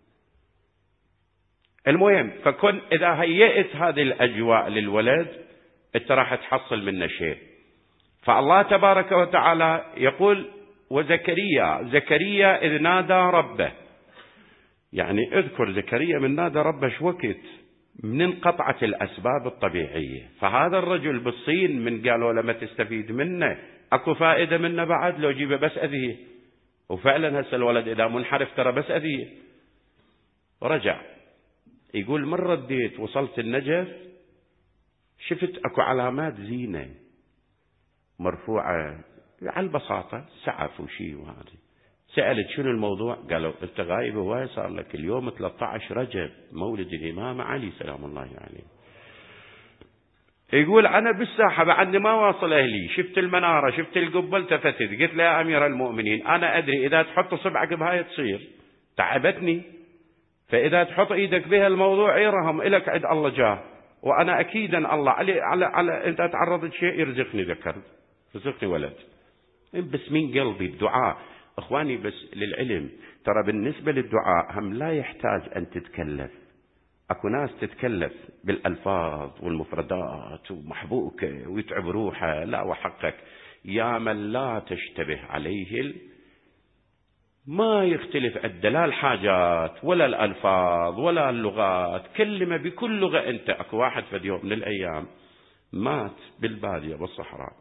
المهم، فكن إذا هيئت هذه الأجواء للولد أنت راح تحصل منه شيء. فالله تبارك وتعالى يقول: وزكريا زكريا إذ نادى ربه. يعني اذكر زكريا من نادى ربه شو وقت؟ من انقطعت الأسباب الطبيعية. فهذا الرجل بالصين من قالوا لما تستفيد منه أكو فائدة منه بعد لو جيبه بس أذية. وفعلا هسه الولد إذا منحرف ترى بس أذية. ورجع يقول: من رديت وصلت النجف شفت أكو علامات زينة مرفوعة على البساطة، سعف وشي وهذه. سألت شنو الموضوع؟ قالوا: انت غايب هواي، صار لك اليوم ثلاثة عشر رجب مولد الإمام علي سلام الله عليه. يقول: أنا بالساحة بعدني ما واصل أهلي، شفت المنارة شفت القبة التفتت، قلت له: يا أمير المؤمنين أنا أدري إذا تحط صبعك بهاي تصير، تعبتني، فإذا تحط إيدك بها الموضوع يرهم إلك عند الله جاه، وأنا أكيدا الله على على على أنت تعرضت شيء يرزقني ذكر، رزقني ولد. بس من قلبي الدعاء اخواني، بس للعلم ترى بالنسبة للدعاء هم لا يحتاج ان تتكلف. اكو ناس تتكلف بالالفاظ والمفردات ومحبوكة ويتعب روحه. لا، وحقك يا من لا تشتبه عليه ال... ما يختلف الدلال حاجات ولا الالفاظ ولا اللغات، كلمة بكل لغة انت. اكو واحد في يوم من الايام مات بالبادية بالصحراء،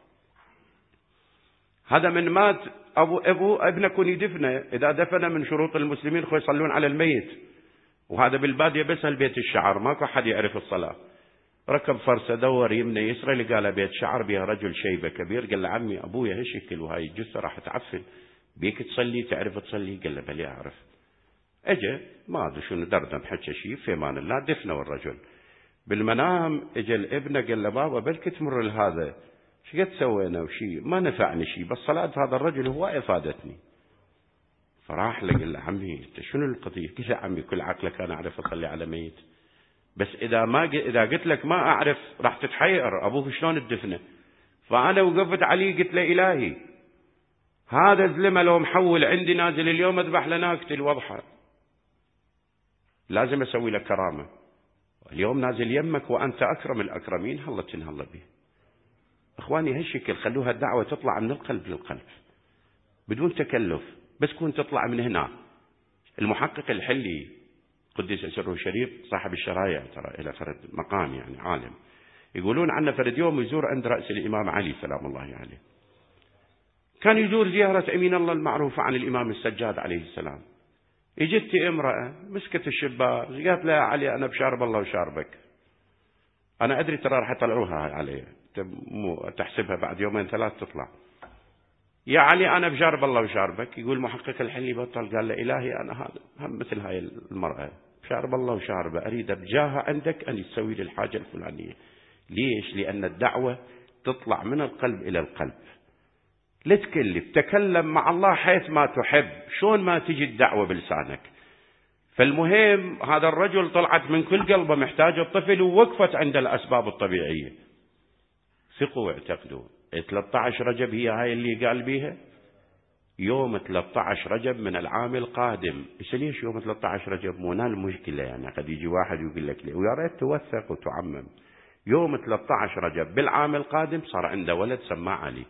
هذا من مات أبو أبو ابنه كن يدفنه، إذا دفن من شروط المسلمين خو يصلون على الميت، وهذا بالبادية بس البيت الشعر ماكو حد يعرف الصلاة. ركب فرسه دور يمنى يسرى، لقى له بيت شعر بها رجل شيبة كبير. قال له: عمي أبويا هالشكل وهاي الجثة راح تعفن، بيك تصلي تعرف تصلي؟ قال له: بلي أعرف. أجا ما أدري شنو دردم حكى شيء، في أمان الله دفنه الرجل. بالمنام اجى الابن قال له: بابا بلك تمر لهذا، شو قد سوينا وشي ما نفعني شي، بس صلاة هذا الرجل هو افادتني. فراح له قال له: عمي انت شنو القضيه؟ قال له: عمي كل عقلك انا اعرف اصلي على ميت، بس اذا ما اذا قلت لك ما اعرف راح تتحير ابوك شلون تدفنه. فانا وقفت عليه قلت له: الهي هذا زلمه لو محول عندي نازل اليوم اذبح لنا اقتل واضحه، لازم اسوي له كرامه. اليوم نازل يمك وانت اكرم الاكرمين، هلا تنهلا به. اخواني هالشكل خلوها الدعوة تطلع من القلب للقلب بدون تكلف، بس كون تطلع من هنا. المحقق الحلي قدس سره الشريف صاحب الشرايع ترى إلى فرد مقام يعني عالم، يقولون عنه فرد يوم يزور عند رأس الإمام علي سلام الله عليه يعني. كان يزور زيارة أمين الله المعروفة عن الإمام السجاد عليه السلام. اجت امرأة مسكت الشباك قالت له: يا علي أنا بشارب الله وشاربك، أنا أدري ترى راح يطلعوها علي، مو تحسبها بعد يومين ثلاث تطلع. يا علي أنا بجارب الله وشاربك. يقول محقق الحلي بطل قال له: إلهي أنا هذا هم مثل هاي المرأة بشارب الله وشاربه، أريد بجاهة عندك أن يسوي لي الحاجة الفلانية. ليش؟ لأن الدعوة تطلع من القلب إلى القلب. لا تكلف، تكلم مع الله حيث ما تحب، شون ما تجي الدعوة بلسانك. فالمهم هذا الرجل طلعت من كل قلبه محتاج الطفل، ووقفت عند الأسباب الطبيعية. ثقوا واعتقدوا ثلاثة عشر رجب هي هاي اللي قال بيها يوم ثلاثة عشر رجب من العام القادم. إيش ليش يوم ثلاثة عشر رجب؟ مو المشكلة يعني قد يجي واحد ويقول لك ليه، ويا ريت توثق وتعمم. يوم ثلاثة عشر رجب بالعام القادم صار عنده ولد سماه علي.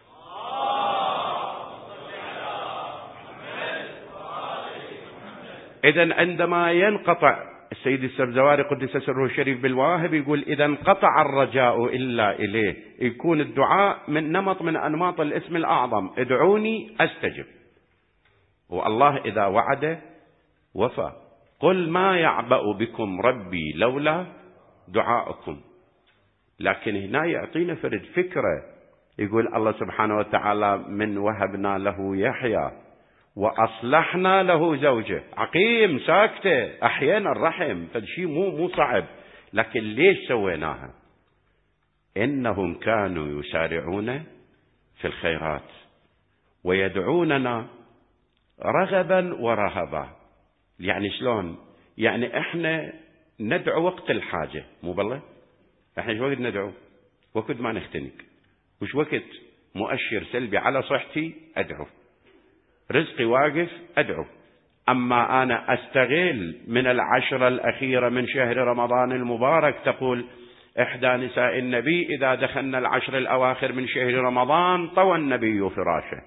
إذن عندما ينقطع السيد السبزواري قدس سره الشريف بالواهب يقول: إذا انقطع الرجاء إلا إليه، يكون الدعاء من نمط من أنماط الاسم الأعظم: ادعوني أستجب. والله إذا وعد وفى. قل ما يعبأ بكم ربي لولا دعاءكم. لكن هنا يعطينا فرد فكرة، يقول الله سبحانه وتعالى: من وهبنا له يحيى وأصلحنا له زوجه. عقيم ساكتة، أحيانا الرحم فالشيء مو مو صعب، لكن ليش سويناها؟ إنهم كانوا يسارعون في الخيرات ويدعوننا رغبا ورهبا. يعني شلون؟ يعني احنا ندعو وقت الحاجة، مو بالله؟ احنا شو وقت ندعو؟ وقت ما نختنق، وش وقت مؤشر سلبي على صحتي أدعو، رزقي واقف أدعو. أما أنا أستغل من العشرة الأخيرة من شهر رمضان المبارك، تقول إحدى نساء النبي إذا دخلنا العشر الأواخر من شهر رمضان طوى النبي فراشه،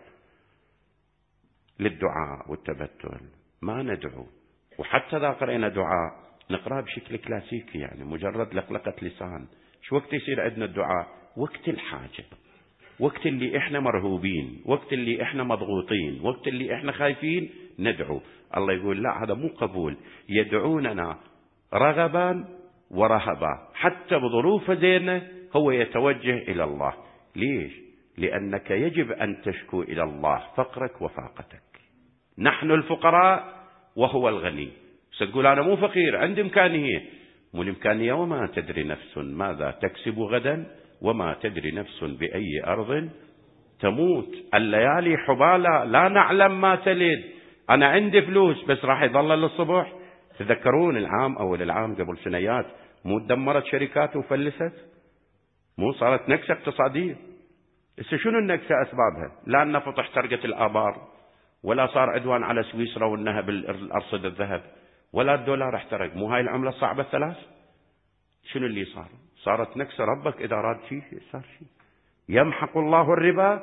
للدعاء والتبتل ما ندعو. وحتى إذا قرأنا دعاء نقرأ بشكل كلاسيكي، يعني مجرد لقلقة لسان. شو وقت يصير عندنا الدعاء؟ وقت الحاجة، وقت اللي إحنا مرهوبين، وقت اللي إحنا مضغوطين، وقت اللي إحنا خايفين ندعو. الله يقول لا، هذا مو قبول، يدعوننا رغبا ورهبا، حتى بظروف زينة هو يتوجه إلى الله. ليش؟ لأنك يجب أن تشكو إلى الله فقرك وفاقتك. نحن الفقراء وهو الغني. ستقول أنا مو فقير، عندي إمكانية. مو الإمكانية وما تدري نفس ماذا تكسب غدا، وما تدري نفس بأي أرض تموت. الليالي حبالة لا نعلم ما تلد. أنا عندي فلوس بس راح يظل للصبح. تذكرون العام أول العام قبل سنوات مو دمرت شركات وفلست؟ مو صارت نكسة اقتصادية؟ إذا شنو النكسة أسبابها؟ لا النفط احترقت الآبار، ولا صار عدوان على سويسرا والنهب الأرصد الذهب، ولا الدولار احترق. مو هاي العملة الصعبة الثلاث؟ شنو اللي صار؟ صارت نكسة. ربك إذا أراد شيء صار شيء. يمحق الله الربا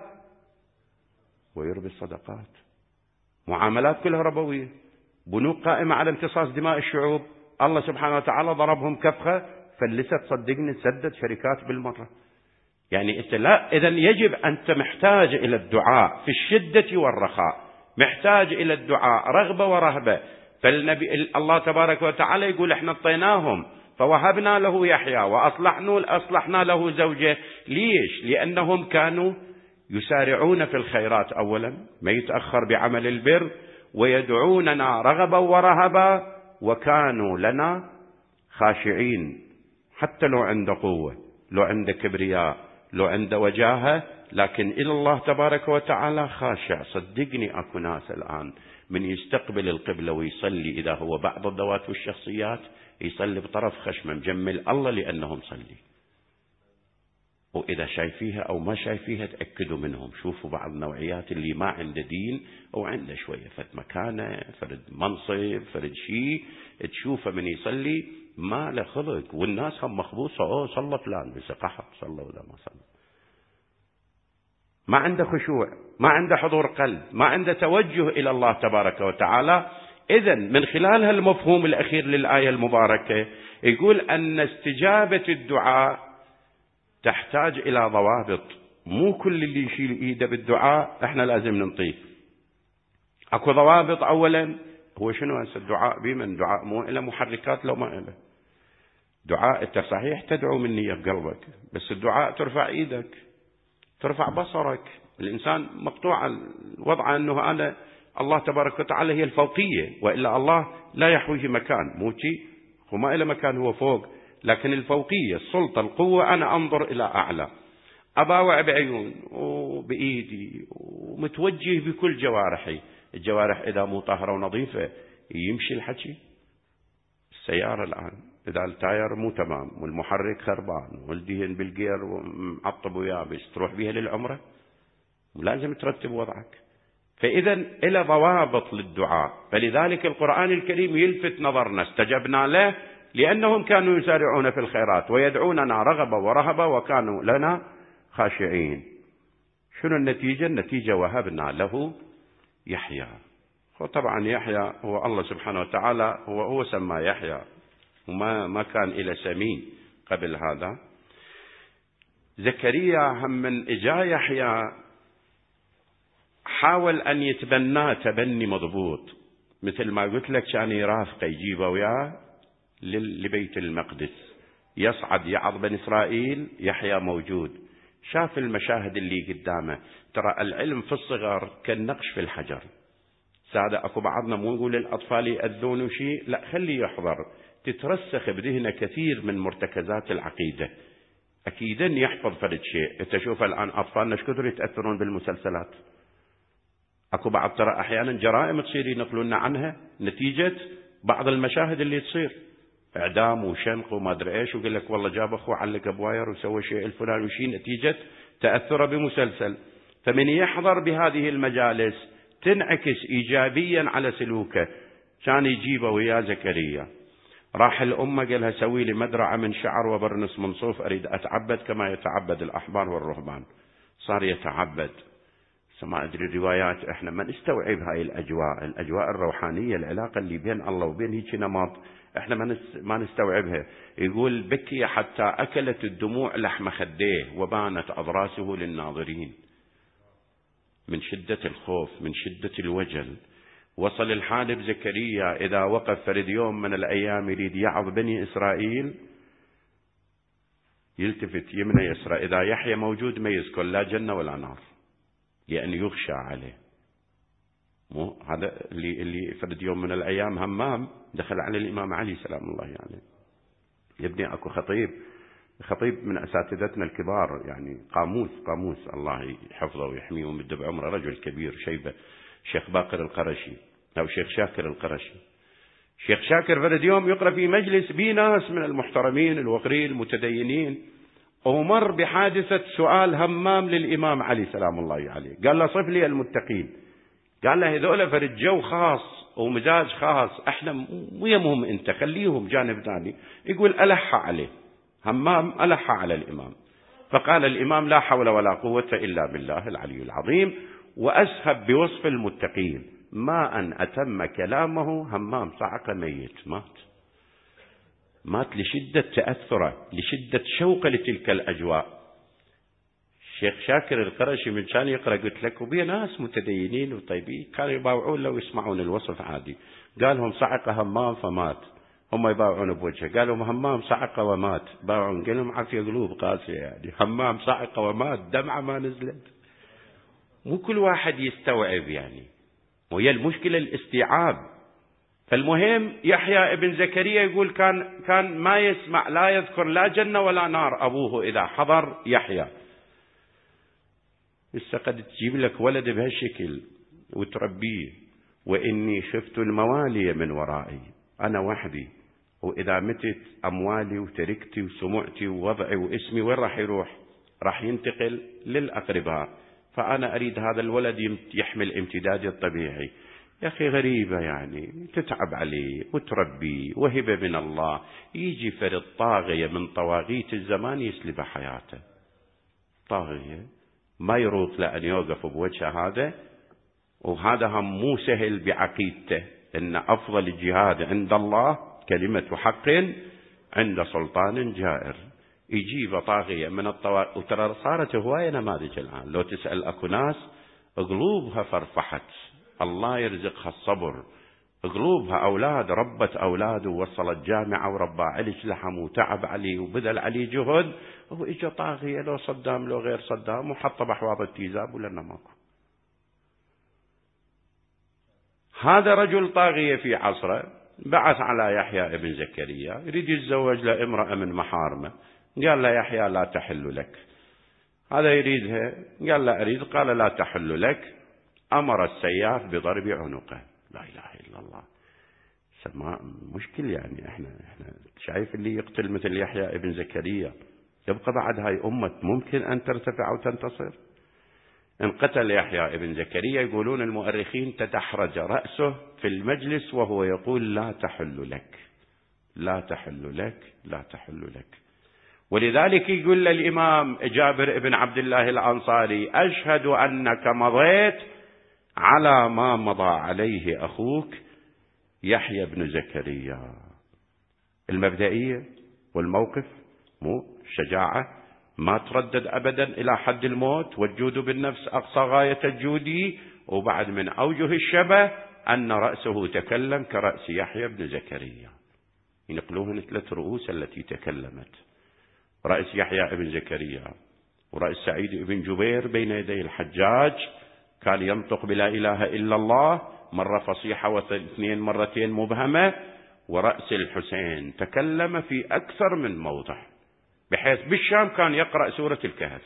ويربي الصدقات. معاملات كلها ربوية، بنوك قائمة على امتصاص دماء الشعوب. الله سبحانه وتعالى ضربهم كفخة فلست، صدقني تسدد شركات بالمرة. يعني أنت لا، إذا يجب أنت محتاج إلى الدعاء في الشدة والرخاء، محتاج إلى الدعاء رغبة ورهبة. فالنبي الله تبارك وتعالى يقول احنا اعطيناهم فوهبنا له يحيى وأصلحنا أصلحنا له زوجه. ليش؟ لأنهم كانوا يسارعون في الخيرات أولا، ما يتأخر بعمل البر، ويدعوننا رغبا ورهبا، وكانوا لنا خاشعين. حتى لو عنده قوة، لو عنده كبرياء، لو عنده وجاهة، لكن إلى الله تبارك وتعالى خاشع. صدقني أكو ناس الآن من يستقبل القبلة ويصلي، إذا هو بعض الذوات والشخصيات يصلي بطرف خشمه مجمل الله لأنهم صلي. وإذا شايفيها أو ما شايفيها تأكدوا منهم. شوفوا بعض النوعيات اللي ما عنده دين أو عنده شوية فرد مكانة، فرد منصب، فرد شيء، تشوفه من يصلي ما له خلق، والناس هم مخبوصة. أوه صلى فلان، بس قحط صلى ولا ما صلى. ما عنده خشوع، ما عنده حضور قلب، ما عنده توجه إلى الله تبارك وتعالى. إذن من خلال هالمفهوم الأخير للآية المباركة يقول أن استجابة الدعاء تحتاج إلى ضوابط. مو كل اللي يشيل إيده بالدعاء احنا لازم ننطيه. اكو ضوابط. أولا هو شنو هسه الدعاء؟ بمن دعاء مو إله محركات، لو ما إله دعاء انت صحيح تدعو من نية بقلبك، بس الدعاء ترفع إيدك، ترفع بصرك. الإنسان مقطوع الوضع أنه أنا الله تبارك وتعالى هي الفوقية، وإلا الله لا يحويه مكان، مو شيء وما إلى مكان، هو فوق. لكن الفوقية، السلطة، القوة، أنا أنظر إلى أعلى، أباوع بعيون وبإيدي ومتوجه بكل جوارحي. الجوارح إذا مو طاهرة ونظيفة يمشي الحكي. السيارة الآن إذا التاير مو تمام والمحرك خربان والدهن بالجير ومعطب ويابس، تروح بيها للعمرة؟ لازم ترتب وضعك. فإذا إلى ضوابط للدعاء. فلذلك القرآن الكريم يلفت نظرنا. استجبنا له لأنهم كانوا يسارعون في الخيرات ويدعوننا رغبا ورهبا وكانوا لنا خاشعين. شنو النتيجة؟ النتيجة وهبنا له يحيى. وطبعا يحيى هو الله سبحانه وتعالى هو هو سمى يحيى، وما ما كان إلى سمين قبل هذا. زكريا هم من إجا يحيى حاول أن يتبناه تبني مضبوط، مثل ما قلت لك كان يرافقه يجيبه وياه لبيت المقدس، يصعد يعظ بني إسرائيل، يحيى موجود، شاف المشاهد اللي قدامه. ترى العلم في الصغر كالنقش في الحجر. سادة أكو بعضنا مو نقول للأطفال يأذون شيء، لا خليه يحضر، تترسخ بذهنه كثير من مرتكزات العقيدة. أكيدا يحفظ فرد شيء. تشوف الآن أطفالنا شكثر يتأثرون بالمسلسلات. أكو بعض ترى أحيانا جرائم تصير ينقلون عنها نتيجة بعض المشاهد اللي تصير. إعدام وشنق وما أدري إيش، ويقول لك والله جاب أخوه علق بواير وسوى شيء الفلاني وشي نتيجة تأثره بمسلسل. فمن يحضر بهذه المجالس تنعكس إيجابيا على سلوكه. كان يجيبه ويا زكريا، راح الأمة قال لها سوي لي مدرعة من شعر وبرنس من صوف، أريد أتعبد كما يتعبد الأحبار والرهبان. صار يتعبد. ما أدري الروايات، إحنا ما نستوعب هاي الأجواء، الأجواء الروحانية، العلاقة اللي بين الله وبين هيك نمط، إحنا ما ما نستوعبها. يقول بكي حتى أكلت الدموع لحم خديه وبانت أضراسه للناظرين، من شدة الخوف، من شدة الوجل. وصل الحال بزكريا إذا وقف فرد يوم من الأيام يريد يعظ بني إسرائيل يلتفت يمنى يسرى، إذا يحيى موجود ما يذكر لا جنة ولا نار، لأن يخشى عليه. مو هذا اللي اللي فرد يوم من الأيام همام دخل على الإمام علي سلام الله يعني، يا ابني أكو خطيب خطيب من أساتذتنا الكبار يعني، قاموس قاموس الله يحفظه ويحميه ويمد بعمره، رجل كبير شيبة، شيخ باقر القرشي أو شيخ شاكر القرشي. شيخ شاكر فرد يوم يقرأ في مجلس بي ناس من المحترمين الوقرين المتدينين، ومر بحادثة سؤال همام للإمام علي سلام الله عليه. قال له صف لي المتقين. قال له هذول فرد جو خاص ومزاج خاص، احنا مو يمهم انت، خليهم جانب ثاني. يقول ألح عليه همام، ألح على الإمام. فقال الإمام لا حول ولا قوة إلا بالله العلي العظيم، وأسهب بوصف المتقين. ما أن أتم كلامه همام صعق ميت، مات مات لشدة تأثره، لشدة شوقه لتلك الأجواء. الشيخ شاكر القرشي من كان يقرأ قلت لك وبيه ناس متدينين وطيبين كانوا يباوعون لو يسمعون الوصف عادي. قالهم صعق همام فمات، هم يباوعون بوجهه. قالوا همام صعق ومات، باوعون قال لهم عافية قلوب قاسية يعني، همام صعق ومات دمعة ما نزلت. مو كل واحد يستوعب يعني، وهي المشكلة الاستيعاب. فالمهم يحيى ابن زكريا يقول كان كان ما يسمع لا يذكر لا جنة ولا نار أبوه إذا حضر يحيى. لسه قد تجيب لك ولد بهالشكل وتربيه، وإني خفت الموالي من ورائي، أنا وحدي، وإذا متت أموالي وتركتي وسمعتي ووضعي واسمي وين راح يروح؟ راح ينتقل للأقرباء، فأنا أريد هذا الولد يحمل امتدادي الطبيعي. يا أخي غريبة يعني، تتعب عليه وتربيه وهبة من الله، يجي فرد طاغية من طواغيت الزمان يسلب حياته. طاغية ما يروق لأن يوقف بوجه هذا، وهذا هم مو سهل بعقيدته إن أفضل الجهاد عند الله كلمة حق عند سلطان جائر. يجيب طاغية من الطواغيت، وترى صارت هواية نماذج الآن. لو تسأل أكو ناس قلوبها فرفحت، الله يرزقها الصبر، قلوبها أولاد ربت أولاد ووصلت جامعة وربى عليك لحم وتعب عليه وبذل عليه جهد، هو إجا طاغية لو صدام لو غير صدام وحط بحواض التيزاب ولا ماكو. هذا رجل طاغية في عصره بعث على يحيى ابن زكريا يريد يتزوج لامرأة من محارمه. قال له يحيى لا تحل لك. هذا يريدها، قال لا أريد، قال لا تحل لك. أمر السياف بضرب عنقه. لا إله إلا الله. سماء مشكل يعني، احنا احنا شايف اللي يقتل مثل يحيى ابن زكريا يبقى بعد هاي أمة ممكن أن ترتفع وتنتصر؟ ان قتل يحيى ابن زكريا يقولون المؤرخين تدحرج رأسه في المجلس وهو يقول لا تحل لك لا تحل لك لا تحل لك. ولذلك يقول الإمام جابر بن عبد الله الأنصاري أشهد أنك مضيت على ما مضى عليه أخوك يحيى بن زكريا. المبدئية والموقف مو شجاعة، ما تردد أبدا إلى حد الموت، والجود بالنفس أقصى غاية الجود. وبعد من أوجه الشبه أن رأسه تكلم كرأس يحيى بن زكريا. ينقلوهن ثلاث رؤوس التي تكلمت، رأس يحيى بن زكريا ورأس سعيد بن جبير بين يدي الحجاج كان ينطق بلا إله إلا الله، مرة فصيحة واثنين مرتين مبهمة، ورأس الحسين تكلم في أكثر من موضع، بحيث بالشام كان يقرأ سورة الكهف.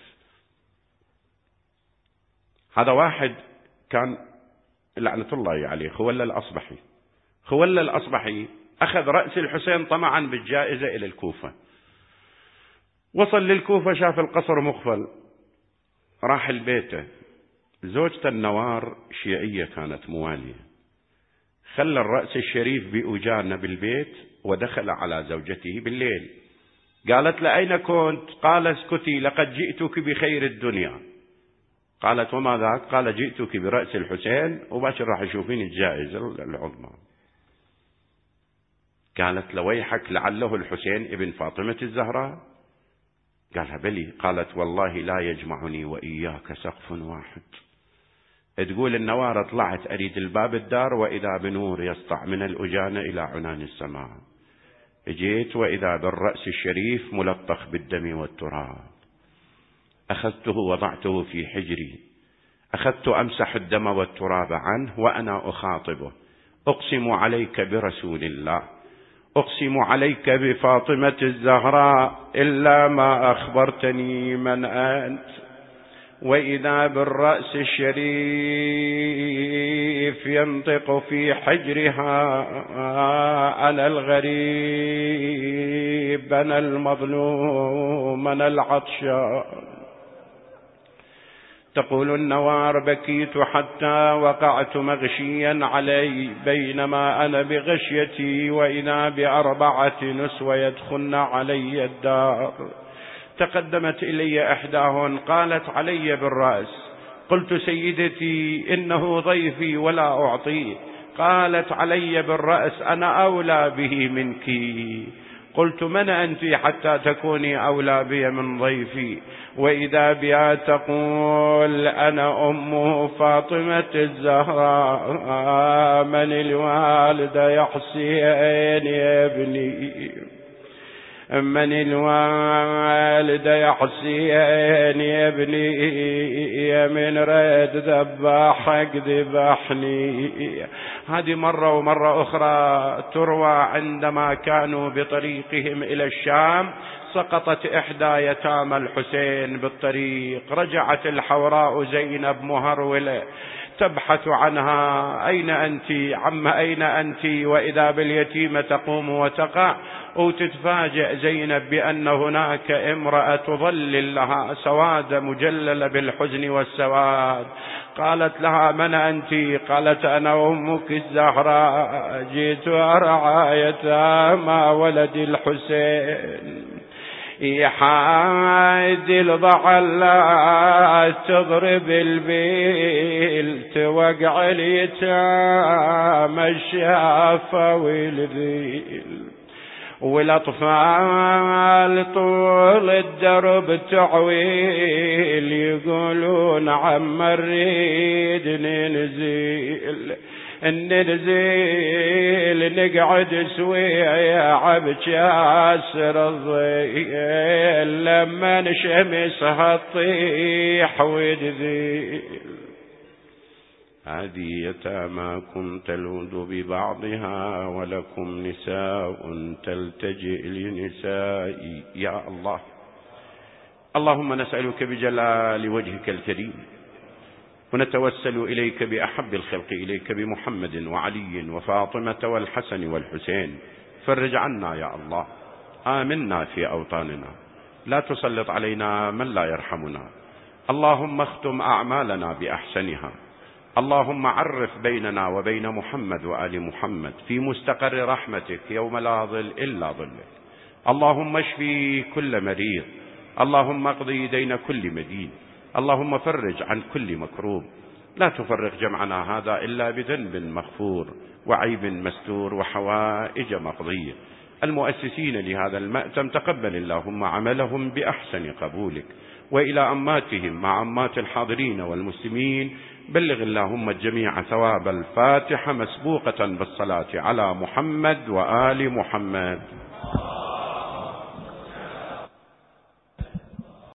هذا واحد كان لعنة الله عليه، خولة الأصبحي. خولة الأصبحي أخذ رأس الحسين طمعا بالجائزة إلى الكوفة. وصل للكوفة شاف القصر مقفل، راح البيته. زوجته النوار شيعية كانت موالية، خلى الرأس الشريف بأجانة بالبيت ودخل على زوجته بالليل. قالت له أين كنت؟ قال اسكتي لقد جئتك بخير الدنيا. قالت وما ذاك؟ قال جئتك برأس الحسين وباشر راح يشوفين الجائزة العظمى. قالت له ويحك لعله الحسين ابن فاطمة الزهراء؟ قالها بلي. قالت والله لا يجمعني وإياك سقف واحد. تقول النوار طلعت أريد الباب الدار وإذا بنور يسطع من الأجانة إلى عنان السماء. جيت وإذا بالرأس الشريف ملطخ بالدم والتراب. أخذته وضعته في حجري، أخذت أمسح الدم والتراب عنه وأنا أخاطبه: أقسم عليك برسول الله، أقسم عليك بفاطمة الزهراء، إلا ما أخبرتني من أنت. وإذا بالرأس الشريف ينطق في حجرها: أنا الغريب، أنا المظلوم، أنا العطشان. تقول النوار: بكيت حتى وقعت مغشيا علي، بينما أنا بغشيتي وإذا بأربعة نسوة يدخلن علي الدار. تقدمت إلي إحداهن قالت: علي بالرأس. قلت: سيدتي إنه ضيفي ولا أعطيه. قالت: علي بالرأس، أنا أولى به منك. قلت: من أنت حتى تكوني أولى بي من ضيفي؟ وإذا بها تقول: أنا أم فاطمة الزهراء، من الوالدة يا حسين يا ابني، من الوالدة يا حسين يا ابني، يا من رد ذباحك ذبحني. هذه مرة ومرة أخرى تروى عندما كانوا بطريقهم إلى الشام سقطت إحدى يتامى الحسين بالطريق، رجعت الحوراء زينب مهرولة تبحث عنها: أين أنت عم، أين أنت؟ وإذا باليتيمة تقوم وتقع، وتتفاجأ زينب بأن هناك امرأة تظلل لها سواد مجلل بالحزن والسواد. قالت لها: من أنت؟ قالت: أنا أمك الزهراء، جئت أرعى يتامى ولد الحسين. يا حايد الضعل لا تضرب البيل، توقع اليتامى الشافة والذيل، والأطفال طول الدرب تعويل، يقولون عم نريد ننزل ننزل نقعد سوية عبجاسر الظيل، لما نشمسها تطيح وتذيل. هذه يتاماكم تلوذ ببعضها، ولكم نساء تلتجئ لنساء. يا الله، اللهم نسألك بجلال وجهك الكريم، ونتوسل إليك بأحب الخلق إليك بمحمد وعلي وفاطمة والحسن والحسين، فرج عنا يا الله، آمنا في أوطاننا، لا تسلط علينا من لا يرحمنا. اللهم اختم أعمالنا بأحسنها، اللهم عرف بيننا وبين محمد وآل محمد في مستقر رحمتك يوم لا ظل إلا ظلك. اللهم اشفي كل مريض، اللهم اقضي دين كل مدين، اللهم فرج عن كل مكروب. لا تفرق جمعنا هذا إلا بذنب مغفور وعيب مستور وحوائج مقضية. المؤسسين لهذا المأتم تقبل اللهم عملهم بأحسن قبولك، وإلى أماتهم مع أمات الحاضرين والمسلمين بلغ اللهم الجميع ثواب الفاتحة مسبوقة بالصلاة على محمد وآل محمد.